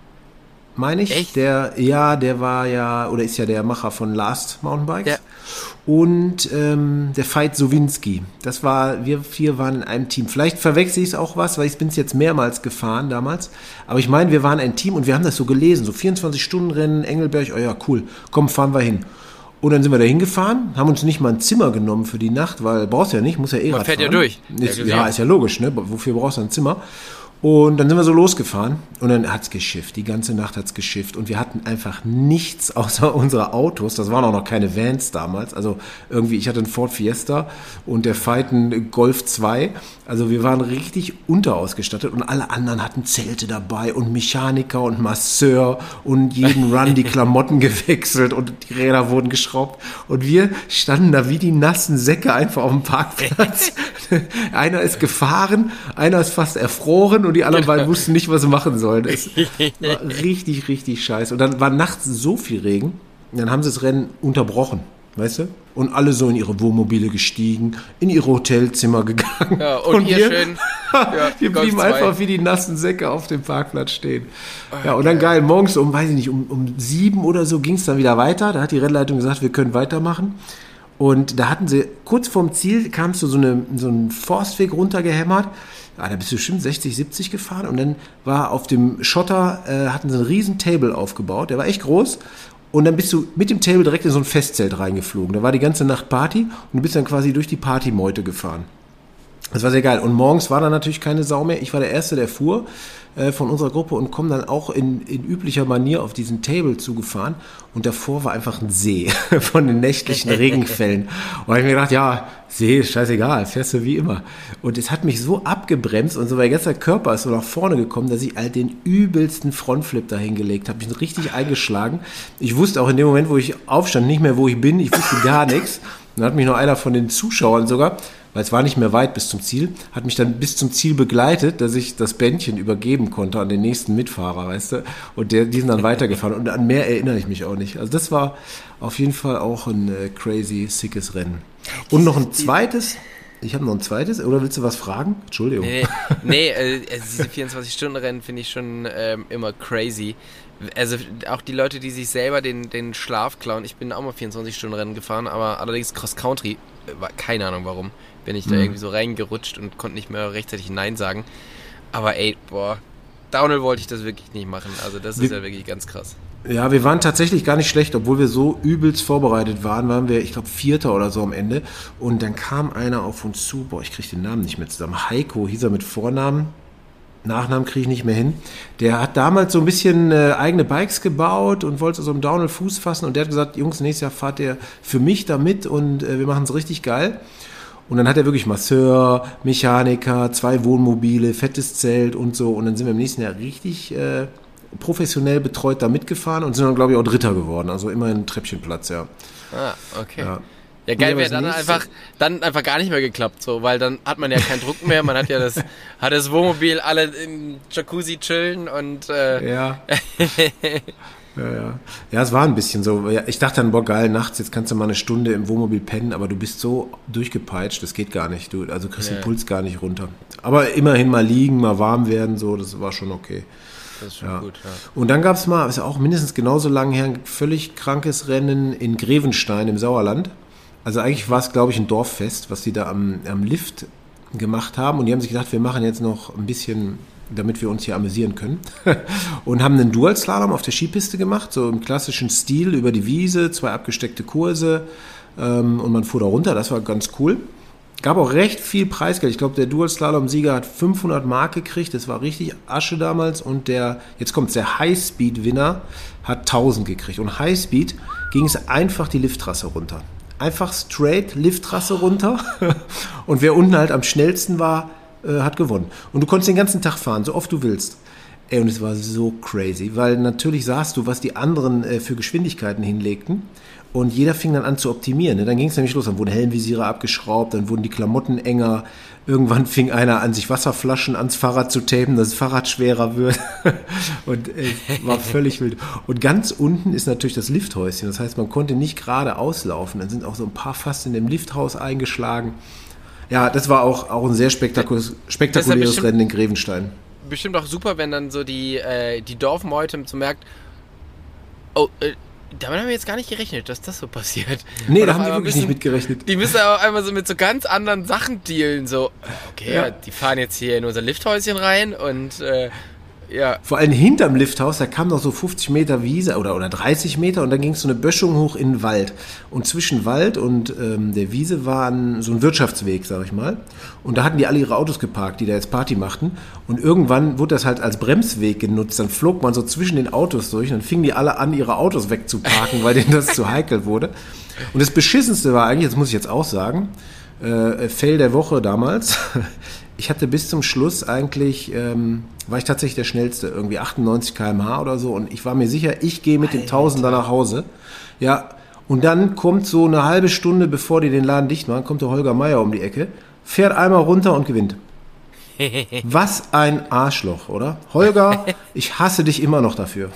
meine ich. Echt? Der war ja, oder ist ja der Macher von Last Mountainbikes. Ja. Und der Veit Sowinski. Wir 4 waren in einem Team. Vielleicht verwechsel ich es auch weil ich bin es jetzt mehrmals gefahren damals. Aber ich meine, wir waren ein Team und wir haben das so gelesen. So 24-Stunden-Rennen, Engelberg, oh ja, cool, komm, fahren wir hin. Und dann sind wir da hingefahren, haben uns nicht mal ein Zimmer genommen für die Nacht, weil brauchst ja nicht, muss ja Man Rad fährt fahren. ja durch. Ist ja logisch, ne? Wofür brauchst du ein Zimmer? Und dann sind wir so losgefahren und dann hat's geschifft, die ganze Nacht hat's geschifft und wir hatten einfach nichts außer unsere Autos, das waren auch noch keine Vans damals, also irgendwie, ich hatte einen Ford Fiesta und der Veit einen Golf 2, also wir waren richtig unterausgestattet und alle anderen hatten Zelte dabei und Mechaniker und Masseur und jeden Run die Klamotten gewechselt und die Räder wurden geschraubt und wir standen da wie die nassen Säcke einfach auf dem Parkplatz. Einer ist gefahren, einer ist fast erfroren und die anderen beiden wussten nicht, was sie machen sollen. Das war richtig, richtig scheiße. Und dann war nachts so viel Regen, und dann haben sie das Rennen unterbrochen, weißt du? Und alle so in ihre Wohnmobile gestiegen, in ihre Hotelzimmer gegangen. Ja, und hier schön. Wir blieben einfach wie die nassen Säcke auf dem Parkplatz stehen. Ja, und dann geil, morgens um 7 oder so ging es dann wieder weiter. Da hat die Rennleitung gesagt, wir können weitermachen. Und da hatten sie, kurz vorm Ziel, kamst du so einen Forstweg runtergehämmert. Da bist du bestimmt 60, 70 gefahren. Und dann war auf dem Schotter, hatten sie einen riesen Table aufgebaut. Der war echt groß. Und dann bist du mit dem Table direkt in so ein Festzelt reingeflogen. Da war die ganze Nacht Party und du bist dann quasi durch die Partymeute gefahren. Das war sehr geil. Und morgens war da natürlich keine Sau mehr. Ich war der Erste, der fuhr von unserer Gruppe und komme dann auch in üblicher Manier auf diesen Table zugefahren. Und davor war einfach ein See von den nächtlichen Regenfällen. Und da habe ich mir gedacht, ja, See ist scheißegal, fährst du wie immer. Und es hat mich so abgebremst und so, mein ganzer Körper ist so nach vorne gekommen, dass ich halt den übelsten Frontflip da hingelegt habe. Ich bin richtig eingeschlagen. Ich wusste auch in dem Moment, wo ich aufstand, nicht mehr, wo ich bin. Ich wusste gar nichts. Dann hat mich noch einer von den Zuschauern sogar, weil es war nicht mehr weit bis zum Ziel, hat mich dann bis zum Ziel begleitet, dass ich das Bändchen übergeben konnte an den nächsten Mitfahrer, weißt du? Und die sind dann weitergefahren. Und an mehr erinnere ich mich auch nicht. Also das war auf jeden Fall auch ein crazy, sickes Rennen. Und noch ein zweites. Ich habe noch ein zweites. Oder willst du was fragen? Entschuldigung. Nee, diese 24-Stunden-Rennen finde ich schon immer crazy. Also auch die Leute, die sich selber den Schlaf klauen. Ich bin auch mal 24-Stunden-Rennen gefahren, aber allerdings Cross-Country, keine Ahnung warum, bin ich da irgendwie so reingerutscht und konnte nicht mehr rechtzeitig Nein sagen. Aber Downhill wollte ich das wirklich nicht machen. Also das ist ja wirklich ganz krass. Ja, wir waren tatsächlich gar nicht schlecht, obwohl wir so übelst vorbereitet waren wir, ich glaube, Vierter oder so am Ende. Und dann kam einer auf uns zu, ich kriege den Namen nicht mehr zusammen, Heiko hieß er mit Vornamen, Nachnamen kriege ich nicht mehr hin. Der hat damals so ein bisschen eigene Bikes gebaut und wollte so im Downhill Fuß fassen und der hat gesagt, Jungs, nächstes Jahr fahrt ihr für mich da mit und wir machen es richtig geil. Und dann hat er wirklich Masseur, Mechaniker, 2 Wohnmobile, fettes Zelt und so. Und dann sind wir im nächsten Jahr richtig professionell betreut da mitgefahren und sind dann, glaube ich, auch Dritter geworden. Also immerhin Treppchenplatz, ja. Ah, okay. Ja, geil wäre dann einfach gar nicht mehr geklappt, so, weil dann hat man ja keinen Druck mehr, man hat ja das Wohnmobil, alle im Jacuzzi chillen und Ja, es war ein bisschen so. Ja, ich dachte dann, boah, geil, nachts, jetzt kannst du mal eine Stunde im Wohnmobil pennen, aber du bist so durchgepeitscht, das geht gar nicht. Du kriegst den Puls gar nicht runter. Aber immerhin mal liegen, mal warm werden, so, das war schon okay. Das ist schon gut, ja. Und dann gab es mal, ist auch mindestens genauso lange her, ein völlig krankes Rennen in Grevenstein im Sauerland. Also eigentlich war es, glaube ich, ein Dorffest, was die da am Lift gemacht haben. Und die haben sich gedacht, wir machen jetzt noch ein bisschen, damit wir uns hier amüsieren können. Und haben einen Dualslalom auf der Skipiste gemacht, so im klassischen Stil über die Wiese, 2 abgesteckte Kurse. Und man fuhr da runter, das war ganz cool. Gab auch recht viel Preisgeld. Ich glaube, der Dualslalom-Sieger hat 500 Mark gekriegt. Das war richtig Asche damals. Und jetzt kommt's, der Highspeed-Winner hat 1000 gekriegt. Und Highspeed ging es einfach die Lifttrasse runter. Einfach straight Lifttrasse runter. Und wer unten halt am schnellsten war, hat gewonnen. Und du konntest den ganzen Tag fahren, so oft du willst. Ey, und es war so crazy, weil natürlich sahst du, was die anderen für Geschwindigkeiten hinlegten. Und jeder fing dann an zu optimieren. Ne? Dann ging es nämlich los, dann wurden Helmvisiere abgeschraubt, dann wurden die Klamotten enger. Irgendwann fing einer an, sich Wasserflaschen ans Fahrrad zu tapen, dass das Fahrrad schwerer wird. Und war völlig wild. Und ganz unten ist natürlich das Lifthäuschen. Das heißt, man konnte nicht gerade auslaufen. Dann sind auch so ein paar fast in dem Lifthaus eingeschlagen. Ja, das war auch ein sehr spektakuläres Rennen in Grevenstein. Bestimmt auch super, wenn dann so die Dorfmeute so merkt, oh, damit haben wir jetzt gar nicht gerechnet, dass das so passiert. Nee, da haben die wirklich nicht mitgerechnet. Die müssen aber einmal so mit so ganz anderen Sachen dealen. So, okay, ja. Die fahren jetzt hier in unser Lifthäuschen rein und ja. Vor allem hinterm Lifthaus, da kam noch so 50 Meter Wiese oder 30 Meter und dann ging es so eine Böschung hoch in den Wald. Und zwischen Wald und der Wiese war so ein Wirtschaftsweg, sag ich mal. Und da hatten die alle ihre Autos geparkt, die da jetzt Party machten. Und irgendwann wurde das halt als Bremsweg genutzt. Dann flog man so zwischen den Autos durch und dann fingen die alle an, ihre Autos wegzuparken, weil denen das zu heikel wurde. Und das Beschissenste war eigentlich, das muss ich jetzt auch sagen, Fail der Woche damals. Ich hatte bis zum Schluss eigentlich, war ich tatsächlich der Schnellste, irgendwie 98 km/h oder so. Und ich war mir sicher, ich gehe mit dem Tausender nach Hause. Ja, und dann kommt so eine halbe Stunde, bevor die den Laden dicht machen, kommt der Holger Meier um die Ecke, fährt einmal runter und gewinnt. Was ein Arschloch, oder? Holger, ich hasse dich immer noch dafür.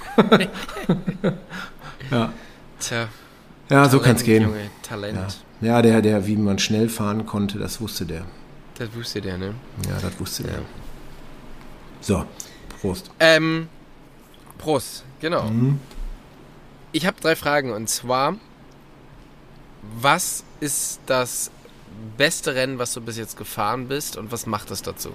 Ja. Tja. Ja, so kann's gehen. Junge, Talent. Ja, der, wie man schnell fahren konnte, das wusste der. Das wusste der, ne? Ja, das wusste der. So, Prost. Prost, genau. Ich habe 3 Fragen und zwar, was ist das beste Rennen, was du bis jetzt gefahren bist und was macht es dazu?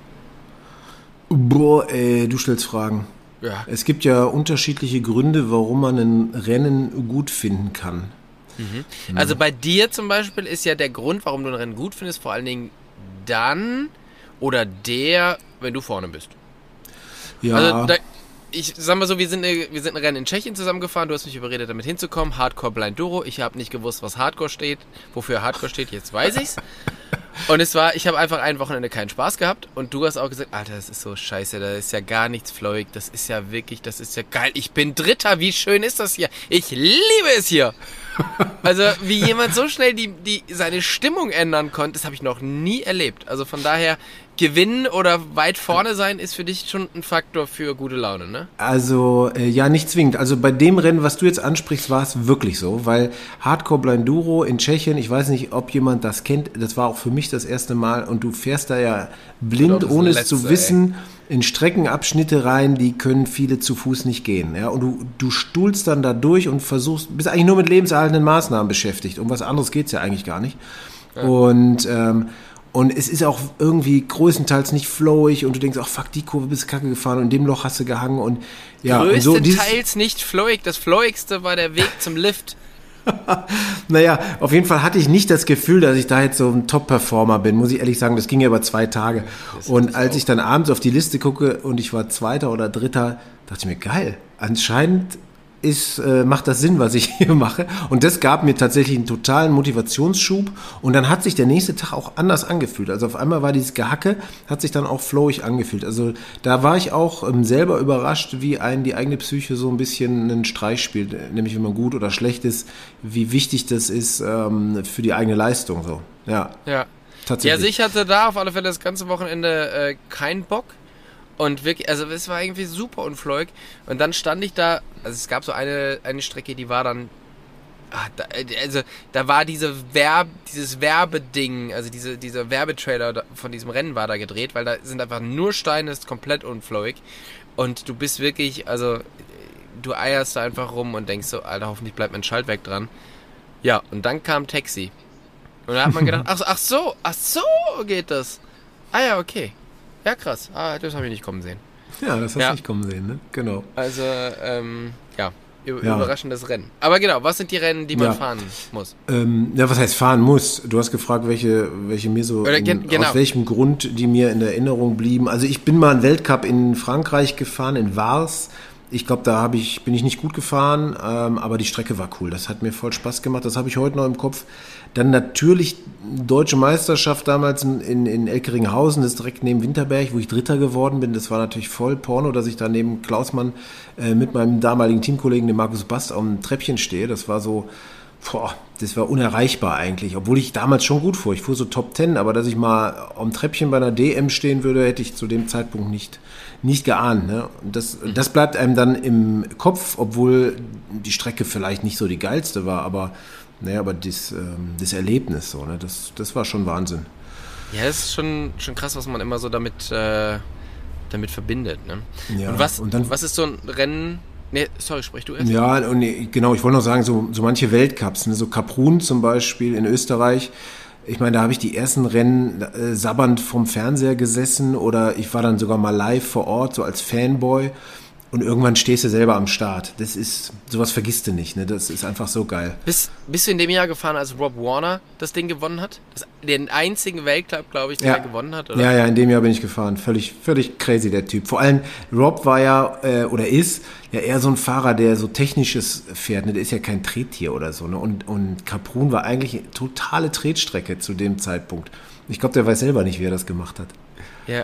Boah, ey, du stellst Fragen. Ja. Es gibt ja unterschiedliche Gründe, warum man ein Rennen gut finden kann. Also bei dir zum Beispiel ist ja der Grund, warum du ein Rennen gut findest, vor allen Dingen dann wenn du vorne bist. Ja. Also ich sag mal so, wir sind ein Rennen in Tschechien zusammengefahren, du hast mich überredet, damit hinzukommen. Hardcore Blind Duro. Ich habe nicht gewusst, was Hardcore steht. Wofür Hardcore steht, jetzt weiß ich's. Und ich habe einfach ein Wochenende keinen Spaß gehabt und du hast auch gesagt, Alter, das ist so scheiße, da ist ja gar nichts flowig, das ist ja geil. Ich bin Dritter, wie schön ist das hier? Ich liebe es hier. Also wie jemand so schnell seine Stimmung ändern konnte, das habe ich noch nie erlebt. Also von daher, gewinnen oder weit vorne sein ist für dich schon ein Faktor für gute Laune, ne? Also, ja, nicht zwingend. Also bei dem Rennen, was du jetzt ansprichst, war es wirklich so, weil Hardcore Blind Duro in Tschechien, ich weiß nicht, ob jemand das kennt, das war auch für mich das erste Mal und du fährst da ja blind, ohne es zu wissen, in Streckenabschnitte rein, die können viele zu Fuß nicht gehen. Ja? Und du stuhlst dann da durch und bist eigentlich nur mit lebenserhaltenden Maßnahmen beschäftigt. Um was anderes geht's ja eigentlich gar nicht. Ja. Und es ist auch irgendwie größtenteils nicht flowig und du denkst, ach fuck, die Kurve bist kacke gefahren und in dem Loch hast du gehangen und ja. Größtenteils so, nicht flowig, das flowigste war der Weg zum Lift. Naja, auf jeden Fall hatte ich nicht das Gefühl, dass ich da jetzt so ein Top-Performer bin, muss ich ehrlich sagen, das ging ja über 2 Tage. Und als ich dann abends auf die Liste gucke und ich war Zweiter oder Dritter, dachte ich mir, geil, anscheinend macht das Sinn, was ich hier mache. Und das gab mir tatsächlich einen totalen Motivationsschub. Und dann hat sich der nächste Tag auch anders angefühlt. Also auf einmal war dieses Gehacke, hat sich dann auch flowig angefühlt. Also da war ich auch selber überrascht, wie die eigene Psyche so ein bisschen einen Streich spielt. Nämlich wenn man gut oder schlecht ist, wie wichtig das ist für die eigene Leistung. So. Ja. Tatsächlich. Also ich hatte da auf alle Fälle das ganze Wochenende keinen Bock. Und wirklich, also es war irgendwie super unfleuig. Und dann stand ich da, also es gab so eine Strecke, die war dann, da war dieses Werbeding, also dieser Werbetrailer von diesem Rennen war da gedreht, weil da sind einfach nur Steine, ist komplett unfleuig. Und du bist wirklich, also du eierst da einfach rum und denkst so, Alter, hoffentlich bleibt mein Schaltwerk dran. Ja, und dann kam Taxi. Und da hat man gedacht, ach so geht das. Ah ja, okay. Ja, krass. Das habe ich nicht kommen sehen. Ja, das hast du nicht kommen sehen, ne? Genau. Also, überraschendes Rennen. Aber genau, was sind die Rennen, die man fahren muss? Was heißt fahren muss? Du hast gefragt, welche mir so, aus welchem Grund die mir in der Erinnerung blieben. Also ich bin mal einen Weltcup in Frankreich gefahren, in Vars. Ich glaube, bin ich nicht gut gefahren, aber die Strecke war cool. Das hat mir voll Spaß gemacht. Das habe ich heute noch im Kopf. Dann natürlich Deutsche Meisterschaft damals in Elkeringhausen, das ist direkt neben Winterberg, wo ich Dritter geworden bin. Das war natürlich voll Porno, dass ich da neben Klausmann mit meinem damaligen Teamkollegen, dem Markus Bast, auf dem Treppchen stehe. Das war so, das war unerreichbar eigentlich. Obwohl ich damals schon gut fuhr. Ich fuhr so Top 10, aber dass ich mal am Treppchen bei einer DM stehen würde, hätte ich zu dem Zeitpunkt nicht geahnt. Ne? Und das bleibt einem dann im Kopf, obwohl die Strecke vielleicht nicht so die geilste war, aber das Erlebnis, so, ne? Das war schon Wahnsinn. Ja, das ist schon krass, was man immer so damit verbindet. Ne? Ja, und was ist so ein Rennen? Nee, sorry, sprich du erst. Ja, und genau, ich wollte noch sagen, so manche Weltcups, ne? So Kaprun zum Beispiel in Österreich. Ich meine, da habe ich die ersten Rennen sabbernd vom Fernseher gesessen oder ich war dann sogar mal live vor Ort, so als Fanboy. Und irgendwann stehst du selber am Start. Sowas vergisst du nicht, ne? Das ist einfach so geil. Bist du in dem Jahr gefahren, als Rob Warner das Ding gewonnen hat? Den einzigen Weltcup, glaube ich, den er gewonnen hat, oder? Ja, in dem Jahr bin ich gefahren. Völlig crazy, der Typ. Vor allem, Rob war ja, oder ist ja eher so ein Fahrer, der so Technisches fährt, ne? Der ist ja kein Trettier oder so, ne? Und Kaprun war eigentlich totale Tretstrecke zu dem Zeitpunkt. Ich glaube, der weiß selber nicht, wie er das gemacht hat. Ja,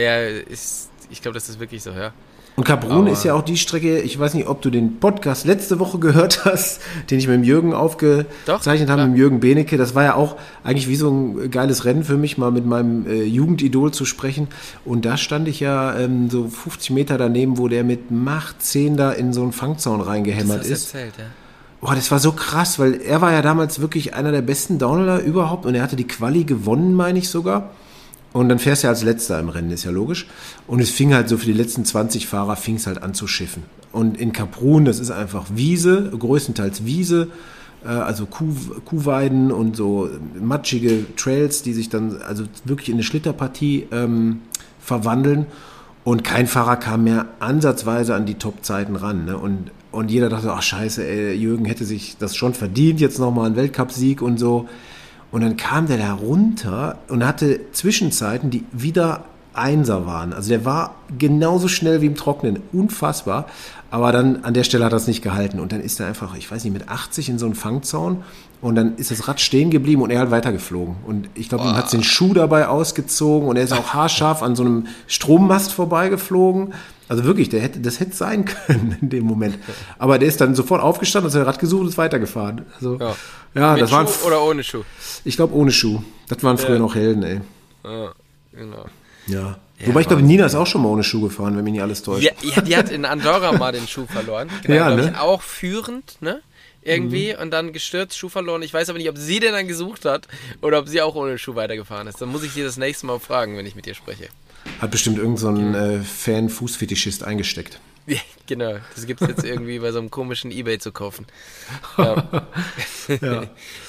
ich glaube, das ist wirklich so, ja. Und Kaprun ist ja auch die Strecke, ich weiß nicht, ob du den Podcast letzte Woche gehört hast, den ich mit dem Jürgen aufgezeichnet habe, mit dem Jürgen Benecke. Das war ja auch eigentlich wie so ein geiles Rennen für mich, mal mit meinem Jugendidol zu sprechen. Und da stand ich ja so 50 Meter daneben, wo der mit Macht 10 da in so einen Fangzaun reingehämmert ist. Das erzählt, ja. Boah, das war so krass, weil er war ja damals wirklich einer der besten Downhiller überhaupt und er hatte die Quali gewonnen, meine ich sogar. Und dann fährst du ja als Letzter im Rennen, ist ja logisch. Und es fing halt so für die letzten 20 Fahrer, fing es halt an zu schiffen. Und in Kaprun, das ist einfach Wiese, größtenteils Wiese, also Kuhweiden und so matschige Trails, die sich dann also wirklich in eine Schlitterpartie verwandeln. Und kein Fahrer kam mehr ansatzweise an die Top-Zeiten ran. Ne? Und jeder dachte, ach scheiße, ey, Jürgen hätte sich das schon verdient, jetzt nochmal einen Weltcupsieg und so. Und dann kam der da runter und hatte Zwischenzeiten, die wieder Einser waren. Also der war genauso schnell wie im Trockenen. Unfassbar. Aber dann an der Stelle hat er es nicht gehalten. Und dann ist er einfach, ich weiß nicht, mit 80 in so einen Fangzaun. Und dann ist das Rad stehen geblieben und er hat weitergeflogen. Und ich glaube, ihm hat den Schuh dabei ausgezogen. Und er ist auch haarscharf an so einem Strommast vorbeigeflogen. Also wirklich, das hätte sein können in dem Moment. Aber der ist dann sofort aufgestanden, hat sein Rad gesucht und ist weitergefahren. Also, ja mit das waren Schuh oder ohne Schuh? Ich glaube ohne Schuh. Das waren früher noch Helden, ey. Ja, genau. Ja. Wobei ich glaube, Nina ist auch schon mal ohne Schuh gefahren, wenn mich nicht alles täuscht. Ja, die hat in Andorra mal den Schuh verloren. Genau, ja, glaube ne? ich, auch führend, ne? Irgendwie und dann gestürzt, Schuh verloren. Ich weiß aber nicht, ob sie den dann gesucht hat oder ob sie auch ohne Schuh weitergefahren ist. Dann muss ich sie das nächste Mal fragen, wenn ich mit ihr spreche. Hat bestimmt irgend so ein Fan-Fußfetischist eingesteckt. Ja, genau, das gibt es jetzt irgendwie bei so einem komischen Ebay zu kaufen. Ja. Ja.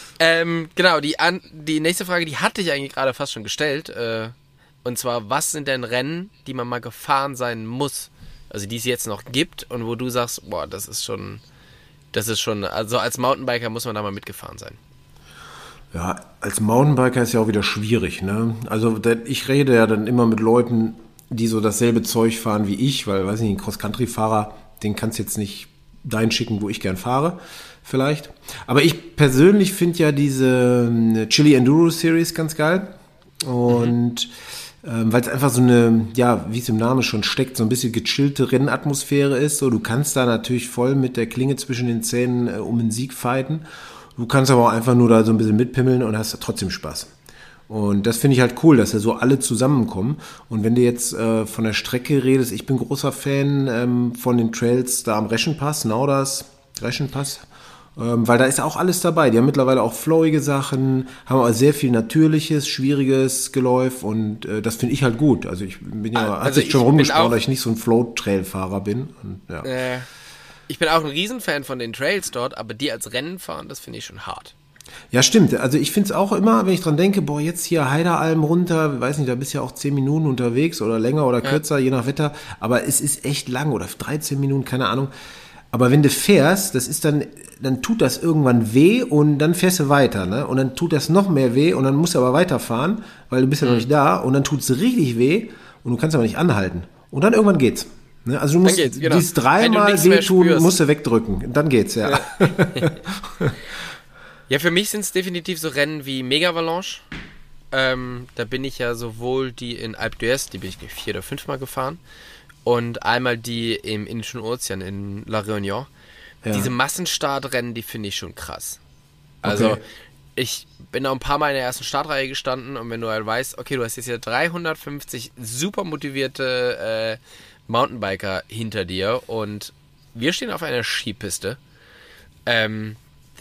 Genau, die nächste Frage, die hatte ich eigentlich gerade fast schon gestellt. Und zwar, was sind denn Rennen, die man mal gefahren sein muss? Also die es jetzt noch gibt und wo du sagst, boah, das ist schon, also als Mountainbiker muss man da mal mitgefahren sein. Ja, als Mountainbiker ist ja auch wieder schwierig, ne? Also ich rede ja dann immer mit Leuten, die so dasselbe Zeug fahren wie ich, weil, weiß nicht, ein Cross-Country-Fahrer, den kannst du jetzt nicht dahin schicken, wo ich gern fahre, vielleicht. Aber ich persönlich finde ja diese Chili Enduro Series ganz geil. Und weil es einfach so eine, ja, wie es im Namen schon steckt, so ein bisschen gechillte Rennatmosphäre ist. So, du kannst da natürlich voll mit der Klinge zwischen den Zähnen um den Sieg fighten. Du kannst aber auch einfach nur da so ein bisschen mitpimmeln und hast trotzdem Spaß. Und das finde ich halt cool, dass da so alle zusammenkommen. Und wenn du jetzt von der Strecke redest, ich bin großer Fan von den Trails da am Reschenpass, Nauders Reschenpass. Weil da ist auch alles dabei. Die haben mittlerweile auch flowige Sachen, haben aber sehr viel natürliches, schwieriges Geläuf und das finde ich halt gut. Also ich bin ja, hat sich schon rumgesprochen, dass ich nicht so ein Flow-Trail-Fahrer bin. Und, ja. Ich bin auch ein Riesenfan von den Trails dort, aber die als Rennen fahren, das finde ich schon hart. Ja, stimmt. Also ich finde es auch immer, wenn ich dran denke, boah, jetzt hier Heideralm runter, weiß nicht, da bist du ja auch 10 Minuten unterwegs oder länger oder kürzer, je nach Wetter, aber es ist echt lang oder 13 Minuten, keine Ahnung. Aber wenn du fährst, das ist dann tut das irgendwann weh und dann fährst du weiter, ne? Und dann tut das noch mehr weh und dann musst du aber weiterfahren, weil du bist ja noch nicht da und dann tut's richtig weh und du kannst aber nicht anhalten. Und dann irgendwann geht's. Ne? Also du musst dieses dreimal wehtun, musst du wegdrücken. Dann geht's, ja. Ja, für mich sind es definitiv so Rennen wie Mega Avalanche. Da bin ich ja sowohl die in Alpe d'Huez, die bin ich 4 oder 5 Mal gefahren, und einmal die im Indischen Ozean in La Réunion. Ja. Diese Massenstartrennen, die finde ich schon krass. Also ich bin auch ein paar Mal in der ersten Startreihe gestanden und wenn du halt weißt, okay, du hast jetzt hier 350 super motivierte Mountainbiker hinter dir und wir stehen auf einer Skipiste, dann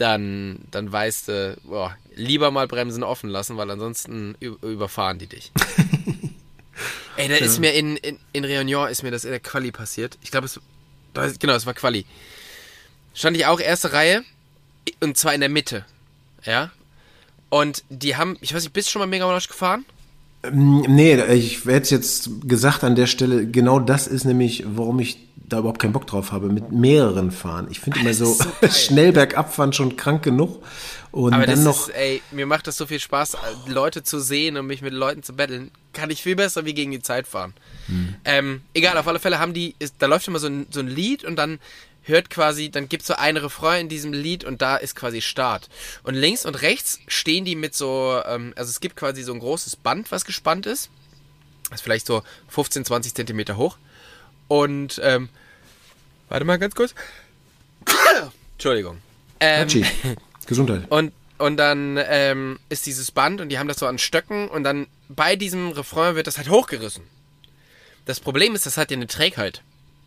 weißt du, boah, lieber mal Bremsen offen lassen, weil ansonsten überfahren die dich. Ey, da ist mir in Réunion ist mir das in der Quali passiert. Ich glaube, es war Quali. Stand ich auch erste Reihe und zwar in der Mitte. Ja. Und die haben, ich weiß nicht, bist du schon mal Mega Avalanche gefahren? Nee, ich hätte jetzt gesagt an der Stelle, genau das ist nämlich, warum ich da überhaupt keinen Bock drauf habe, mit mehreren fahren. Ich finde immer so schnell bergab fahren schon krank genug. Und aber dann noch. Mir macht das so viel Spaß, Leute zu sehen und mich mit Leuten zu battlen. Kann ich viel besser wie gegen die Zeit fahren. Egal, auf alle Fälle da läuft immer so ein Lied und dann dann gibt es so ein Refrain in diesem Lied und da ist quasi Start. Und links und rechts stehen die mit so, also es gibt quasi so ein großes Band, was gespannt ist. Das ist vielleicht so 15, 20 Zentimeter hoch. Und, warte mal ganz kurz. Entschuldigung. Gesundheit. Und dann ist dieses Band und die haben das so an Stöcken und dann bei diesem Refrain wird das halt hochgerissen. Das Problem ist, das hat ja eine Trägheit.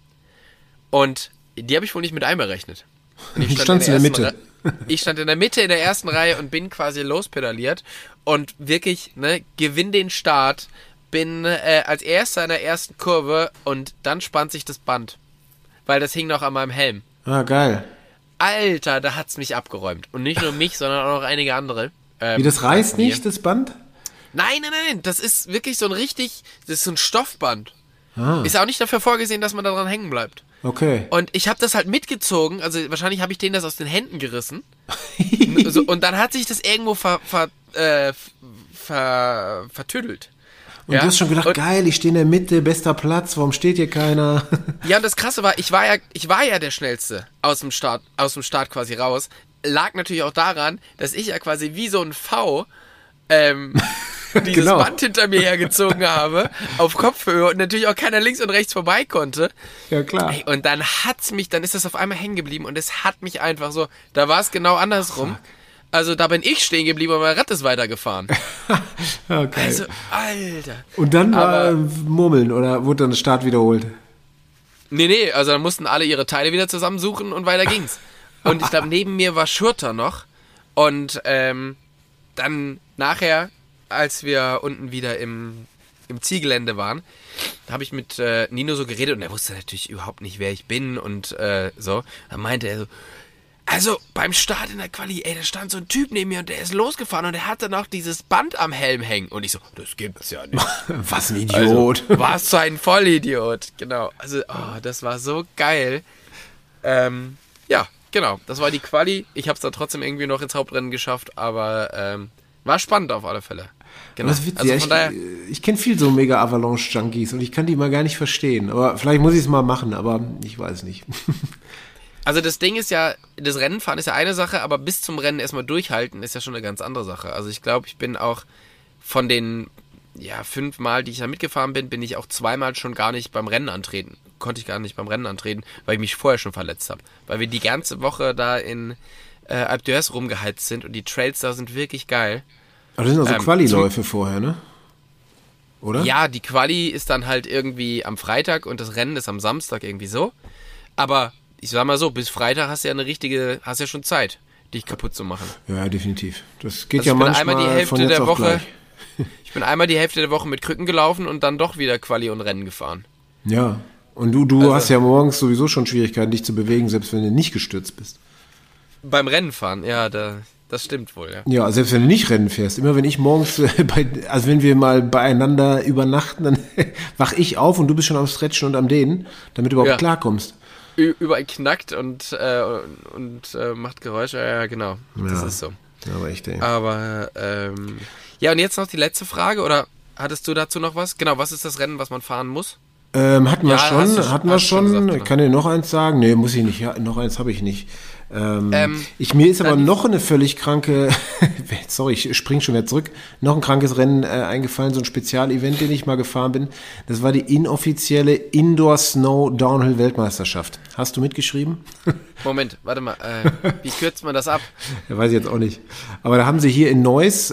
Und die habe ich wohl nicht mit einberechnet. Und ich stand in der Mitte. Ich stand in der Mitte in der ersten Reihe und bin quasi lospedaliert und wirklich, gewinn den Start, bin als Erster in der ersten Kurve und dann spannt sich das Band. Weil das hing noch an meinem Helm. Ah, geil. Alter, da hat's mich abgeräumt. Und nicht nur mich, sondern auch noch einige andere. Wie, das reißt nicht, das Band? Nein. Das ist wirklich das ist so ein Stoffband. Ah. Ist auch nicht dafür vorgesehen, dass man da dran hängen bleibt. Okay. Und ich habe das halt mitgezogen, also wahrscheinlich habe ich denen das aus den Händen gerissen. Und dann hat sich das irgendwo vertüdelt. Und du hast schon gedacht, geil, ich stehe in der Mitte, bester Platz, warum steht hier keiner? Ja, und das Krasse war, ich war ja der Schnellste aus dem Start quasi raus. Lag natürlich auch daran, dass ich ja quasi wie so ein V dieses Band hinter mir hergezogen habe, auf Kopfhöhe und natürlich auch keiner links und rechts vorbei konnte. Ja, klar. Ey, und dann ist das auf einmal hängen geblieben und es hat mich einfach so, da war es genau andersrum. Also da bin ich stehen geblieben und mein Rad ist weitergefahren. Okay. Also, Alter. Und dann war Murmeln oder wurde dann der Start wiederholt? Nee, also dann mussten alle ihre Teile wieder zusammensuchen und weiter ging's. Und ich glaube, neben mir war Schurter noch und dann nachher, als wir unten wieder im Zielgelände waren, habe ich mit Nino so geredet und er wusste natürlich überhaupt nicht, wer ich bin und so. Dann meinte er so, also beim Start in der Quali, da stand so ein Typ neben mir und der ist losgefahren und der hatte noch dieses Band am Helm hängen. Und ich so, das gibt's ja nicht. Was ein Idiot. Also, was für ein Vollidiot. Genau. Also, das war so geil. Ja, genau. Das war die Quali. Ich habe es dann trotzdem irgendwie noch ins Hauptrennen geschafft, aber war spannend auf alle Fälle. Genau. Das ist witzig. Also ich kenne viel so Mega Avalanche Junkies und ich kann die mal gar nicht verstehen. Aber vielleicht muss ich es mal machen, aber ich weiß nicht. Also das Ding ist ja, das Rennenfahren ist ja eine Sache, aber bis zum Rennen erstmal durchhalten ist ja schon eine ganz andere Sache. Also ich glaube, ich bin auch von den 5 Mal, die ich da mitgefahren bin ich auch 2 Mal schon gar nicht beim Rennen antreten. Konnte ich gar nicht beim Rennen antreten, weil ich mich vorher schon verletzt habe. Weil wir die ganze Woche da in Alpe d'Huez rumgeheizt sind und die Trails da sind wirklich geil. Aber das sind also Quali-Läufe vorher, ne? Oder? Ja, die Quali ist dann halt irgendwie am Freitag und das Rennen ist am Samstag irgendwie so. Aber ich sag mal so, bis Freitag hast du ja schon Zeit, dich kaputt zu machen. Ja, definitiv. Das geht Also ja ich bin manchmal einmal die Hälfte von jetzt der auf Woche. gleich. Ich bin einmal die Hälfte der Woche mit Krücken gelaufen und dann doch wieder Quali und Rennen gefahren. Ja, und du hast ja morgens sowieso schon Schwierigkeiten, dich zu bewegen, selbst wenn du nicht gestürzt bist. Beim Rennenfahren, ja, das stimmt wohl, ja. Ja, selbst wenn du nicht Rennen fährst. Immer wenn ich morgens, also wenn wir mal beieinander übernachten, dann wach ich auf und du bist schon am Stretchen und am Dehnen, damit du überhaupt klarkommst. Überall knackt und macht Geräusche, ja, genau. Das ist so. Ja, aber echt, ey. Aber, ja, und jetzt noch die letzte Frage, oder hattest du dazu noch was? Genau, was ist das Rennen, was man fahren muss? Hatten wir hast du schon. gesagt, Ich genau. kann dir noch eins sagen. Nee, muss ich nicht. Ja, noch eins habe ich nicht. Mir ist aber noch eine völlig kranke, sorry, ich spring schon wieder zurück, noch ein krankes Rennen eingefallen, so ein Spezialevent, den ich mal gefahren bin. Das war die inoffizielle Indoor Snow Downhill Weltmeisterschaft. Hast du mitgeschrieben? Moment, warte mal, wie kürzt man das ab? Ja, weiß ich jetzt auch nicht. Aber da haben sie hier in Neuss,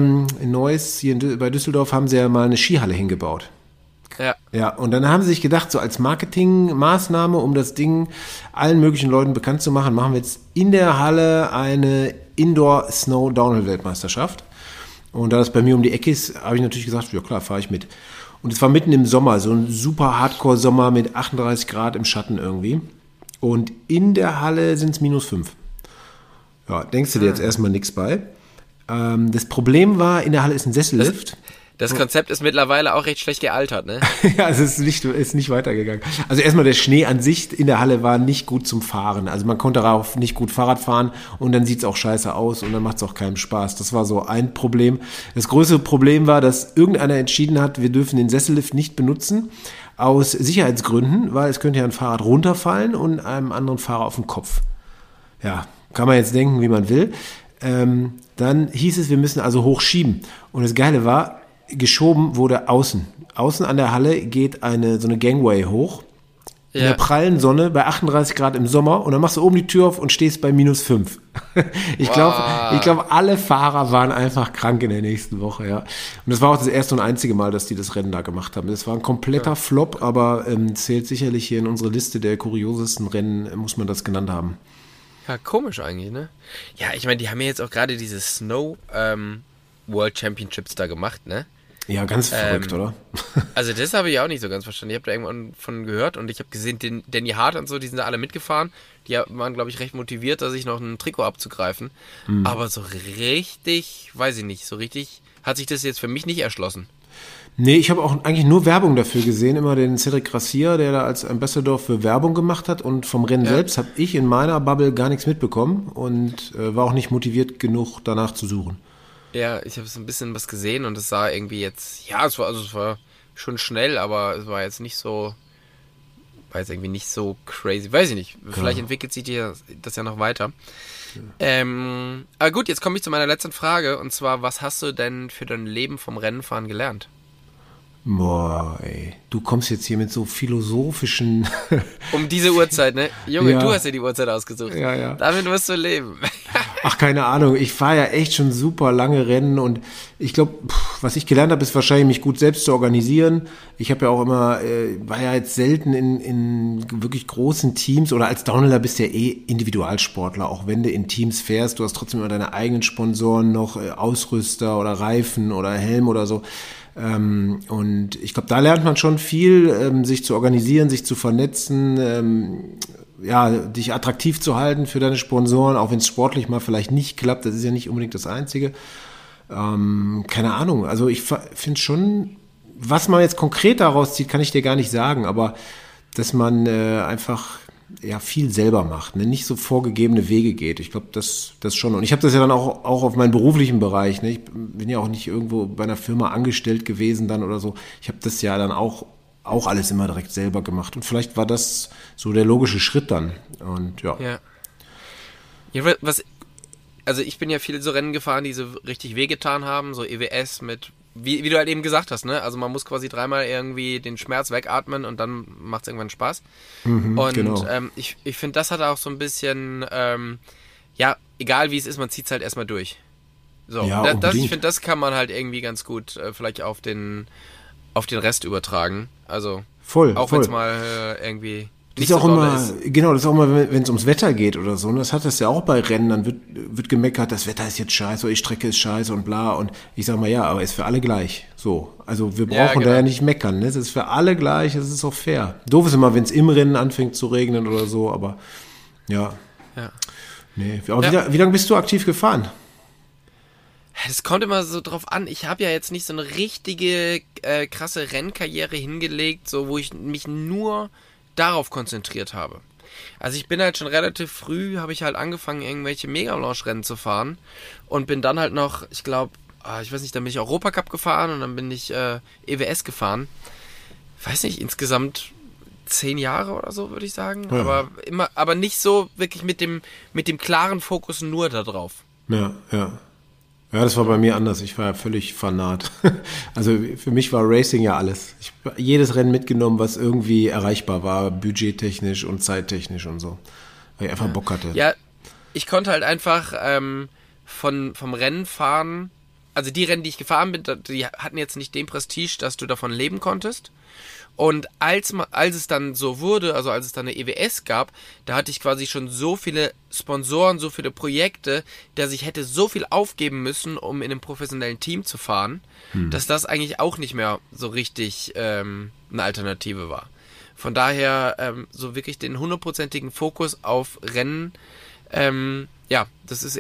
hier bei Düsseldorf, haben sie ja mal eine Skihalle hingebaut. Ja. Ja, und dann haben sie sich gedacht, so als Marketingmaßnahme, um das Ding allen möglichen Leuten bekannt zu machen, machen wir jetzt in der Halle eine Indoor Snow Downhill Weltmeisterschaft. Und da das bei mir um die Ecke ist, habe ich natürlich gesagt, ja klar, fahre ich mit. Und es war mitten im Sommer, so ein super Hardcore-Sommer mit 38 Grad im Schatten irgendwie. Und in der Halle sind es -5. Ja, denkst du dir jetzt erstmal nichts bei. Das Problem war, in der Halle ist ein Sessellift. Das Konzept ist mittlerweile auch recht schlecht gealtert, ne? Ja, es ist nicht weitergegangen. Also erstmal der Schnee an sich in der Halle war nicht gut zum Fahren. Also man konnte darauf nicht gut Fahrrad fahren und dann sieht's auch scheiße aus und dann macht's auch keinem Spaß. Das war so ein Problem. Das größere Problem war, dass irgendeiner entschieden hat, wir dürfen den Sessellift nicht benutzen aus Sicherheitsgründen, weil es könnte ja ein Fahrrad runterfallen und einem anderen Fahrer auf den Kopf. Ja, kann man jetzt denken, wie man will. Dann hieß es, wir müssen also hochschieben. Und das Geile war, geschoben wurde außen. Außen an der Halle geht so eine Gangway hoch. In der prallen Sonne bei 38 Grad im Sommer und dann machst du oben die Tür auf und stehst bei -5. Ich glaube, alle Fahrer waren einfach krank in der nächsten Woche, ja. Und das war auch das erste und einzige Mal, dass die das Rennen da gemacht haben. Das war ein kompletter Flop, aber zählt sicherlich hier in unsere Liste der kuriosesten Rennen, muss man das genannt haben. Ja, komisch eigentlich, ne? Ja, ich meine, die haben ja jetzt auch gerade diese Snow World Championships da gemacht, ne? Ja, ganz verrückt, oder? Also das habe ich auch nicht so ganz verstanden. Ich habe da irgendwann von gehört und ich habe gesehen, Danny Hart und so, die sind da alle mitgefahren. Die waren, glaube ich, recht motiviert, da sich noch ein Trikot abzugreifen. Aber so richtig, weiß ich nicht, so richtig hat sich das jetzt für mich nicht erschlossen. Nee, ich habe auch eigentlich nur Werbung dafür gesehen, immer den Cedric Gracia, der da als Ambassador für Werbung gemacht hat und vom Rennen selbst habe ich in meiner Bubble gar nichts mitbekommen und war auch nicht motiviert genug, danach zu suchen. Ja, ich habe so ein bisschen was gesehen und es sah irgendwie jetzt, ja, es war schon schnell, aber es war jetzt nicht so, war jetzt irgendwie nicht so crazy, weiß ich nicht, vielleicht entwickelt sich das ja noch weiter. Ja. Aber gut, jetzt komme ich zu meiner letzten Frage und zwar, was hast du denn für dein Leben vom Rennenfahren gelernt? Boah, ey, du kommst jetzt hier mit so philosophischen... Um diese Uhrzeit, ne? Junge, Ja. Du hast dir die Uhrzeit ausgesucht. Ja. Damit musst du leben. Ach, keine Ahnung, ich fahre ja echt schon super lange Rennen und ich glaube, was ich gelernt habe, ist wahrscheinlich mich gut selbst zu organisieren. Ich habe ja auch immer, war ja jetzt selten in wirklich großen Teams oder als Downhiller bist du ja eh Individualsportler, auch wenn du in Teams fährst, du hast trotzdem immer deine eigenen Sponsoren noch, Ausrüster oder Reifen oder Helm oder so. Und ich glaube, da lernt man schon viel, sich zu organisieren, sich zu vernetzen, dich attraktiv zu halten für deine Sponsoren, auch wenn es sportlich mal vielleicht nicht klappt, das ist ja nicht unbedingt das Einzige. Keine Ahnung, also ich finde schon, was man jetzt konkret daraus zieht, kann ich dir gar nicht sagen, aber dass man einfach viel selber macht, ne? Nicht so vorgegebene Wege geht. Ich glaube, das schon. Und ich habe das ja dann auch auf meinen beruflichen Bereich. Ne? Ich bin ja auch nicht irgendwo bei einer Firma angestellt gewesen dann oder so. Ich habe das ja dann auch auch alles immer direkt selber gemacht. Und vielleicht war das so der logische Schritt dann. Und ja. Ja, also ich bin ja viele so Rennen gefahren, die so richtig wehgetan haben, so EWS mit, wie du halt eben gesagt hast, ne? Also man muss quasi 3-mal irgendwie den Schmerz wegatmen und dann macht es irgendwann Spaß. Und genau. Ich finde, das hat auch so ein bisschen, ja, egal wie es ist, man zieht es halt erstmal durch. So, Ja, ich finde, das kann man halt irgendwie ganz gut vielleicht auf den Rest übertragen. Also Voll. auch wenn es mal irgendwie Das nicht ist auch so dolle immer, ist. genau, das ist auch immer, wenn es ums Wetter geht oder so. Und das hat das ja auch bei Rennen. Dann wird gemeckert, das Wetter ist jetzt scheiße, oder die Strecke ist scheiße und bla. Und ich sag mal, ja, aber ist für alle gleich. So. Also wir brauchen da ja nicht meckern. Ne? Es ist für alle gleich, es ist auch fair. Doof ist immer, wenn es im Rennen anfängt zu regnen oder so, aber ja. Ja. Nee. Aber wie lange bist du aktiv gefahren? Es kommt immer so drauf an. Ich habe ja jetzt nicht so eine richtige krasse Rennkarriere hingelegt, so wo ich mich nur darauf konzentriert habe. Also ich bin halt schon relativ früh, habe ich halt angefangen, irgendwelche Mega-Launch-Rennen zu fahren und bin dann halt noch, ich glaube, ich weiß nicht, dann bin ich Europacup gefahren und dann bin ich EWS gefahren. Weiß nicht, insgesamt 10 Jahre oder so, würde ich sagen. Ja. Aber nicht so wirklich mit dem klaren Fokus nur da drauf. Ja. Ja, das war bei mir anders. Ich war ja völlig Fanat. Also für mich war Racing ja alles. Ich habe jedes Rennen mitgenommen, was irgendwie erreichbar war, budgettechnisch und zeittechnisch und so. Weil ich einfach Bock hatte. Ja, ich konnte halt einfach vom Rennen fahren, also die Rennen, die ich gefahren bin, die hatten jetzt nicht den Prestige, dass du davon leben konntest. Und als es dann so wurde, also als es dann eine EWS gab, da hatte ich quasi schon so viele Sponsoren, so viele Projekte, dass ich hätte so viel aufgeben müssen, um in einem professionellen Team zu fahren, dass das eigentlich auch nicht mehr so richtig eine Alternative war. Von daher so wirklich den 100%igen Fokus auf Rennen, ja, das ist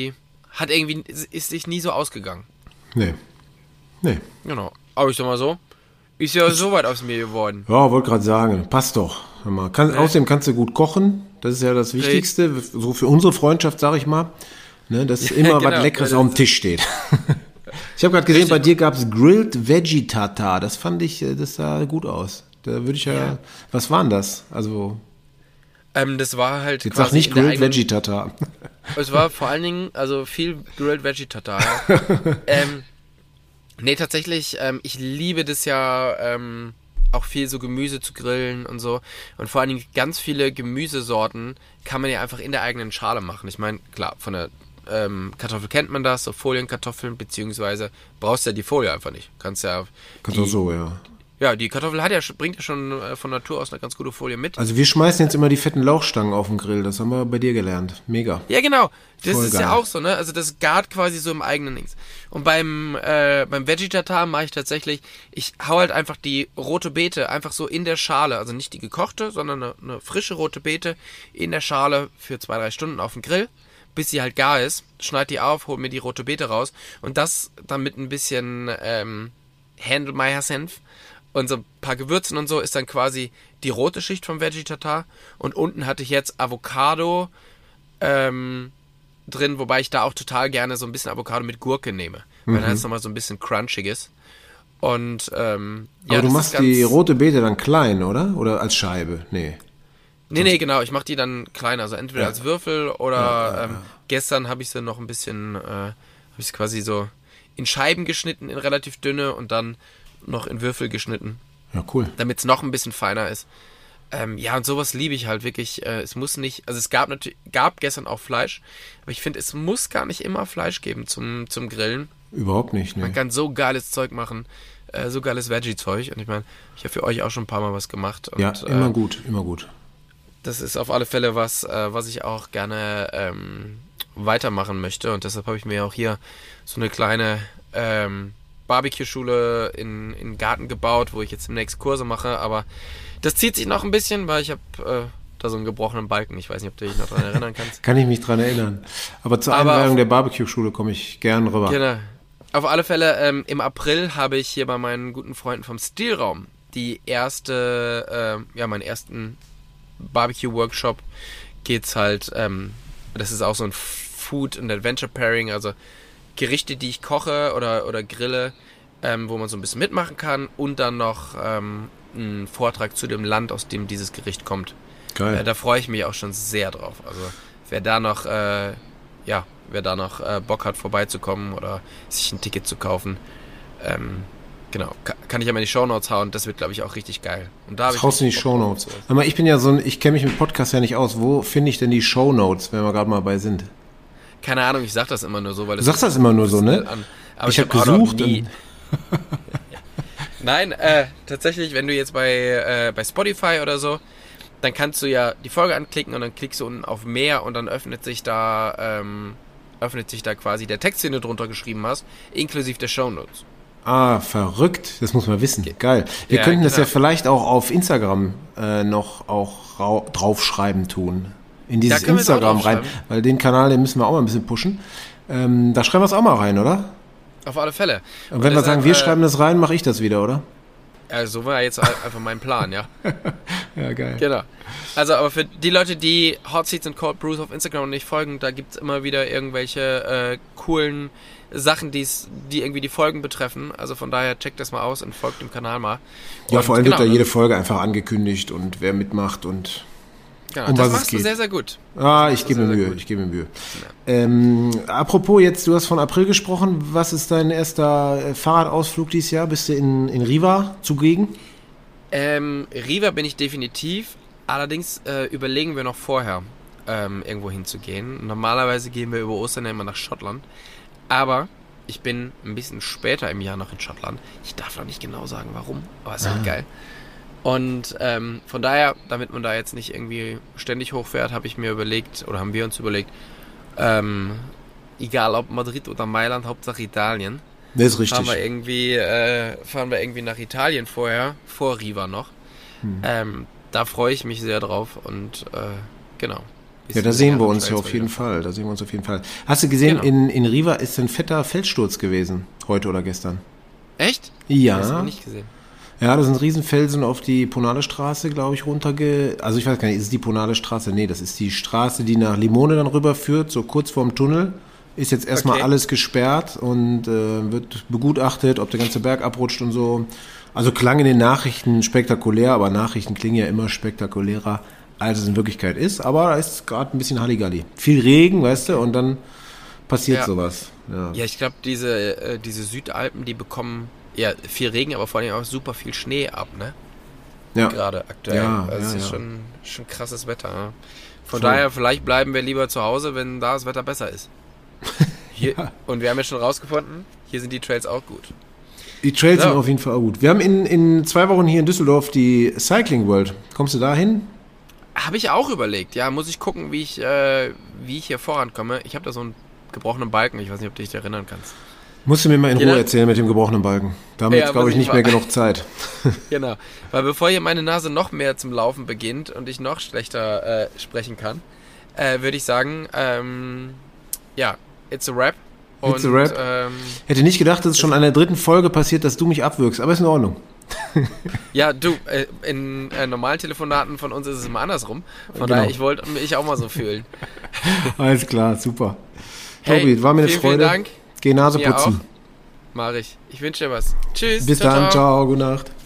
ist sich nie so ausgegangen. Nee. Genau. Aber ich sag mal so, ist ja so weit aus mir geworden. Ja, wollte gerade sagen, passt doch. Hör mal. Außerdem kannst du gut kochen, das ist ja das Wichtigste, so für unsere Freundschaft, sag ich mal, ne, dass immer genau, was Leckeres auf dem Tisch steht. Ich habe gerade gesehen, bei dir gab es Grilled Veggie Tartar, das fand ich, das sah gut aus. Da würde ich ja, was waren das? Also das war halt jetzt sag nicht Grilled Veggie Tartar. Es war vor allen Dingen, also viel Grilled Veggie Tartar. Nee, tatsächlich, ich liebe das ja, auch viel so Gemüse zu grillen und so. Und vor allen Dingen ganz viele Gemüsesorten kann man ja einfach in der eigenen Schale machen. Ich meine, klar, von der Kartoffel kennt man das, so Folienkartoffeln, beziehungsweise brauchst du ja die Folie einfach nicht. Kannst auch so, ja. Ja, die Kartoffel bringt ja schon von Natur aus eine ganz gute Folie mit. Also wir schmeißen jetzt immer die fetten Lauchstangen auf den Grill, das haben wir bei dir gelernt. Mega. Ja, genau. Das Voll ist geil. ja auch so, ne? Also das gart quasi so im eigenen Dings. Und beim Veggie Tartar mache ich tatsächlich, ich hau halt einfach die rote Beete einfach so in der Schale, also nicht die gekochte, sondern eine frische rote Beete in der Schale für 2-3 Stunden auf den Grill, bis sie halt gar ist, schneid die auf, hol mir die rote Beete raus und das dann mit ein bisschen Handelmeier-Senf und so ein paar Gewürzen und so ist dann quasi die rote Schicht vom Veggie Tartar und unten hatte ich jetzt Avocado drin, wobei ich da auch total gerne so ein bisschen Avocado mit Gurke nehme, weil dann ist nochmal so ein bisschen crunchiges. Und aber du machst die rote Beete dann klein, oder? Oder als Scheibe? Nee. Nee, genau, ich mache die dann klein, also entweder als Würfel oder gestern habe ich sie noch ein bisschen, habe ich sie quasi so in Scheiben geschnitten, in relativ dünne und dann noch in Würfel geschnitten. Ja, cool. Damit es noch ein bisschen feiner ist. Ja, und sowas liebe ich halt wirklich. Es muss nicht, also es gab gestern auch Fleisch, aber ich finde, es muss gar nicht immer Fleisch geben zum Grillen. Überhaupt nicht, ne. Man kann so geiles Zeug machen, so geiles Veggie-Zeug. Und ich meine, ich habe für euch auch schon ein paar Mal was gemacht. Und, ja, immer gut. Das ist auf alle Fälle was ich auch gerne weitermachen möchte. Und deshalb habe ich mir auch hier so eine kleine Barbecue-Schule in den Garten gebaut, wo ich jetzt demnächst Kurse mache. Aber das zieht sich noch ein bisschen, weil ich habe da so einen gebrochenen Balken. Ich weiß nicht, ob du dich noch daran erinnern kannst. Kann ich mich dran erinnern. Aber zur Einweihung der Barbecue-Schule komme ich gern rüber. Genau. Auf alle Fälle, im April habe ich hier bei meinen guten Freunden vom Stilraum meinen ersten Barbecue-Workshop geht's halt, das ist auch so ein Food- und Adventure-Pairing, also Gerichte, die ich koche oder grille, wo man so ein bisschen mitmachen kann und dann noch einen Vortrag zu dem Land, aus dem dieses Gericht kommt. Geil. Da freue ich mich auch schon sehr drauf. Also wer da noch Bock hat, vorbeizukommen oder sich ein Ticket zu kaufen, genau, kann ich ja mal in die Shownotes hauen. Das wird, glaube ich, auch richtig geil. Und da raus in die Shownotes. Aber ich bin ja ich kenne mich mit Podcasts ja nicht aus. Wo finde ich denn die Shownotes, wenn wir gerade mal bei sind? Keine Ahnung, ich sag das immer nur so, weil du sagst das immer nur so, ne? Aber ich habe gesucht. Nein, tatsächlich, wenn du jetzt bei Spotify oder so, dann kannst du ja die Folge anklicken und dann klickst du unten auf mehr und dann öffnet sich da quasi der Text, den du drunter geschrieben hast, inklusive der Shownotes. Ah, verrückt. Das muss man wissen. Geil. Wir könnten das ja vielleicht auch auf Instagram noch auch draufschreiben tun. In dieses Instagram rein. Weil den Kanal, den müssen wir auch mal ein bisschen pushen. Da schreiben wir es auch mal rein, oder? Auf alle Fälle. Und wenn wir sagen, wir schreiben das rein, mache ich das wieder, oder? Ja, so war jetzt einfach mein Plan, ja. Ja, geil. Genau. Also, aber für die Leute, die Hot Seats and Cold Brews auf Instagram nicht folgen, da gibt's immer wieder irgendwelche coolen Sachen, die irgendwie die Folgen betreffen. Also von daher checkt das mal aus und folgt dem Kanal mal. Ja, vor allem wird da jede Folge einfach angekündigt und wer mitmacht und genau, das machst du sehr, sehr gut. Ich gebe mir Mühe. Ja. Apropos jetzt, du hast von April gesprochen. Was ist dein erster Fahrradausflug dieses Jahr? Bist du in Riva zugegen? Riva bin ich definitiv. Allerdings überlegen wir noch vorher, irgendwo hinzugehen. Normalerweise gehen wir über Ostern immer nach Schottland. Aber ich bin ein bisschen später im Jahr noch in Schottland. Ich darf noch nicht genau sagen, warum, aber es wird geil. Und von daher, damit man da jetzt nicht irgendwie ständig hochfährt, haben wir uns überlegt, egal ob Madrid oder Mailand, Hauptsache Italien. Das ist richtig. Fahren wir irgendwie nach Italien vor Riva noch. Da freue ich mich sehr drauf und genau. Ja, da sehen wir uns ja auf jeden Fall. Hast du gesehen, genau. in Riva ist ein fetter Felssturz gewesen, heute oder gestern. Echt? Ja. Das habe ich nicht gesehen. Ja, da sind Riesenfelsen auf die Ponale Straße, glaube ich, also ich weiß gar nicht, ist es die Ponale Straße? Nee, das ist die Straße, die nach Limone dann rüberführt, so kurz vorm Tunnel. Ist jetzt erstmal alles gesperrt und wird begutachtet, ob der ganze Berg abrutscht und so. Also klang in den Nachrichten spektakulär, aber Nachrichten klingen ja immer spektakulärer, als es in Wirklichkeit ist. Aber da ist gerade ein bisschen Halligalli. Viel Regen, weißt du, und dann passiert sowas. Ja, ich glaube, diese Südalpen, die bekommen viel Regen, aber vor allem auch super viel Schnee ab, ne? Ja. Gerade aktuell. Es ist schon krasses Wetter. Ne? Von daher, vielleicht bleiben wir lieber zu Hause, wenn da das Wetter besser ist. Und wir haben ja schon rausgefunden, hier sind die Trails auch gut. Die Trails sind auf jeden Fall auch gut. Wir haben in 2 Wochen hier in Düsseldorf die Cycling World. Kommst du da hin? Habe ich auch überlegt. Ja, muss ich gucken, wie ich hier vorankomme. Ich habe da so einen gebrochenen Balken. Ich weiß nicht, ob du dich erinnern kannst. Musst du mir mal in Ruhe erzählen mit dem gebrochenen Balken. Damit glaube ich nicht mehr genug Zeit. Genau. Weil bevor hier meine Nase noch mehr zum Laufen beginnt und ich noch schlechter sprechen kann, würde ich sagen, it's a wrap. It's a wrap. Hätte nicht gedacht, dass es schon an der 3. Folge passiert, dass du mich abwürgst, aber ist in Ordnung. Ja, du, in normalen Telefonaten von uns ist es immer andersrum. Von daher, ich wollte mich auch mal so fühlen. Alles klar, super. Tobi, war mir eine Freude. Vielen Dank. Geh Nase putzen. Mach ich. Ich wünsche dir was. Tschüss. Bis dann. Ciao. Gute Nacht.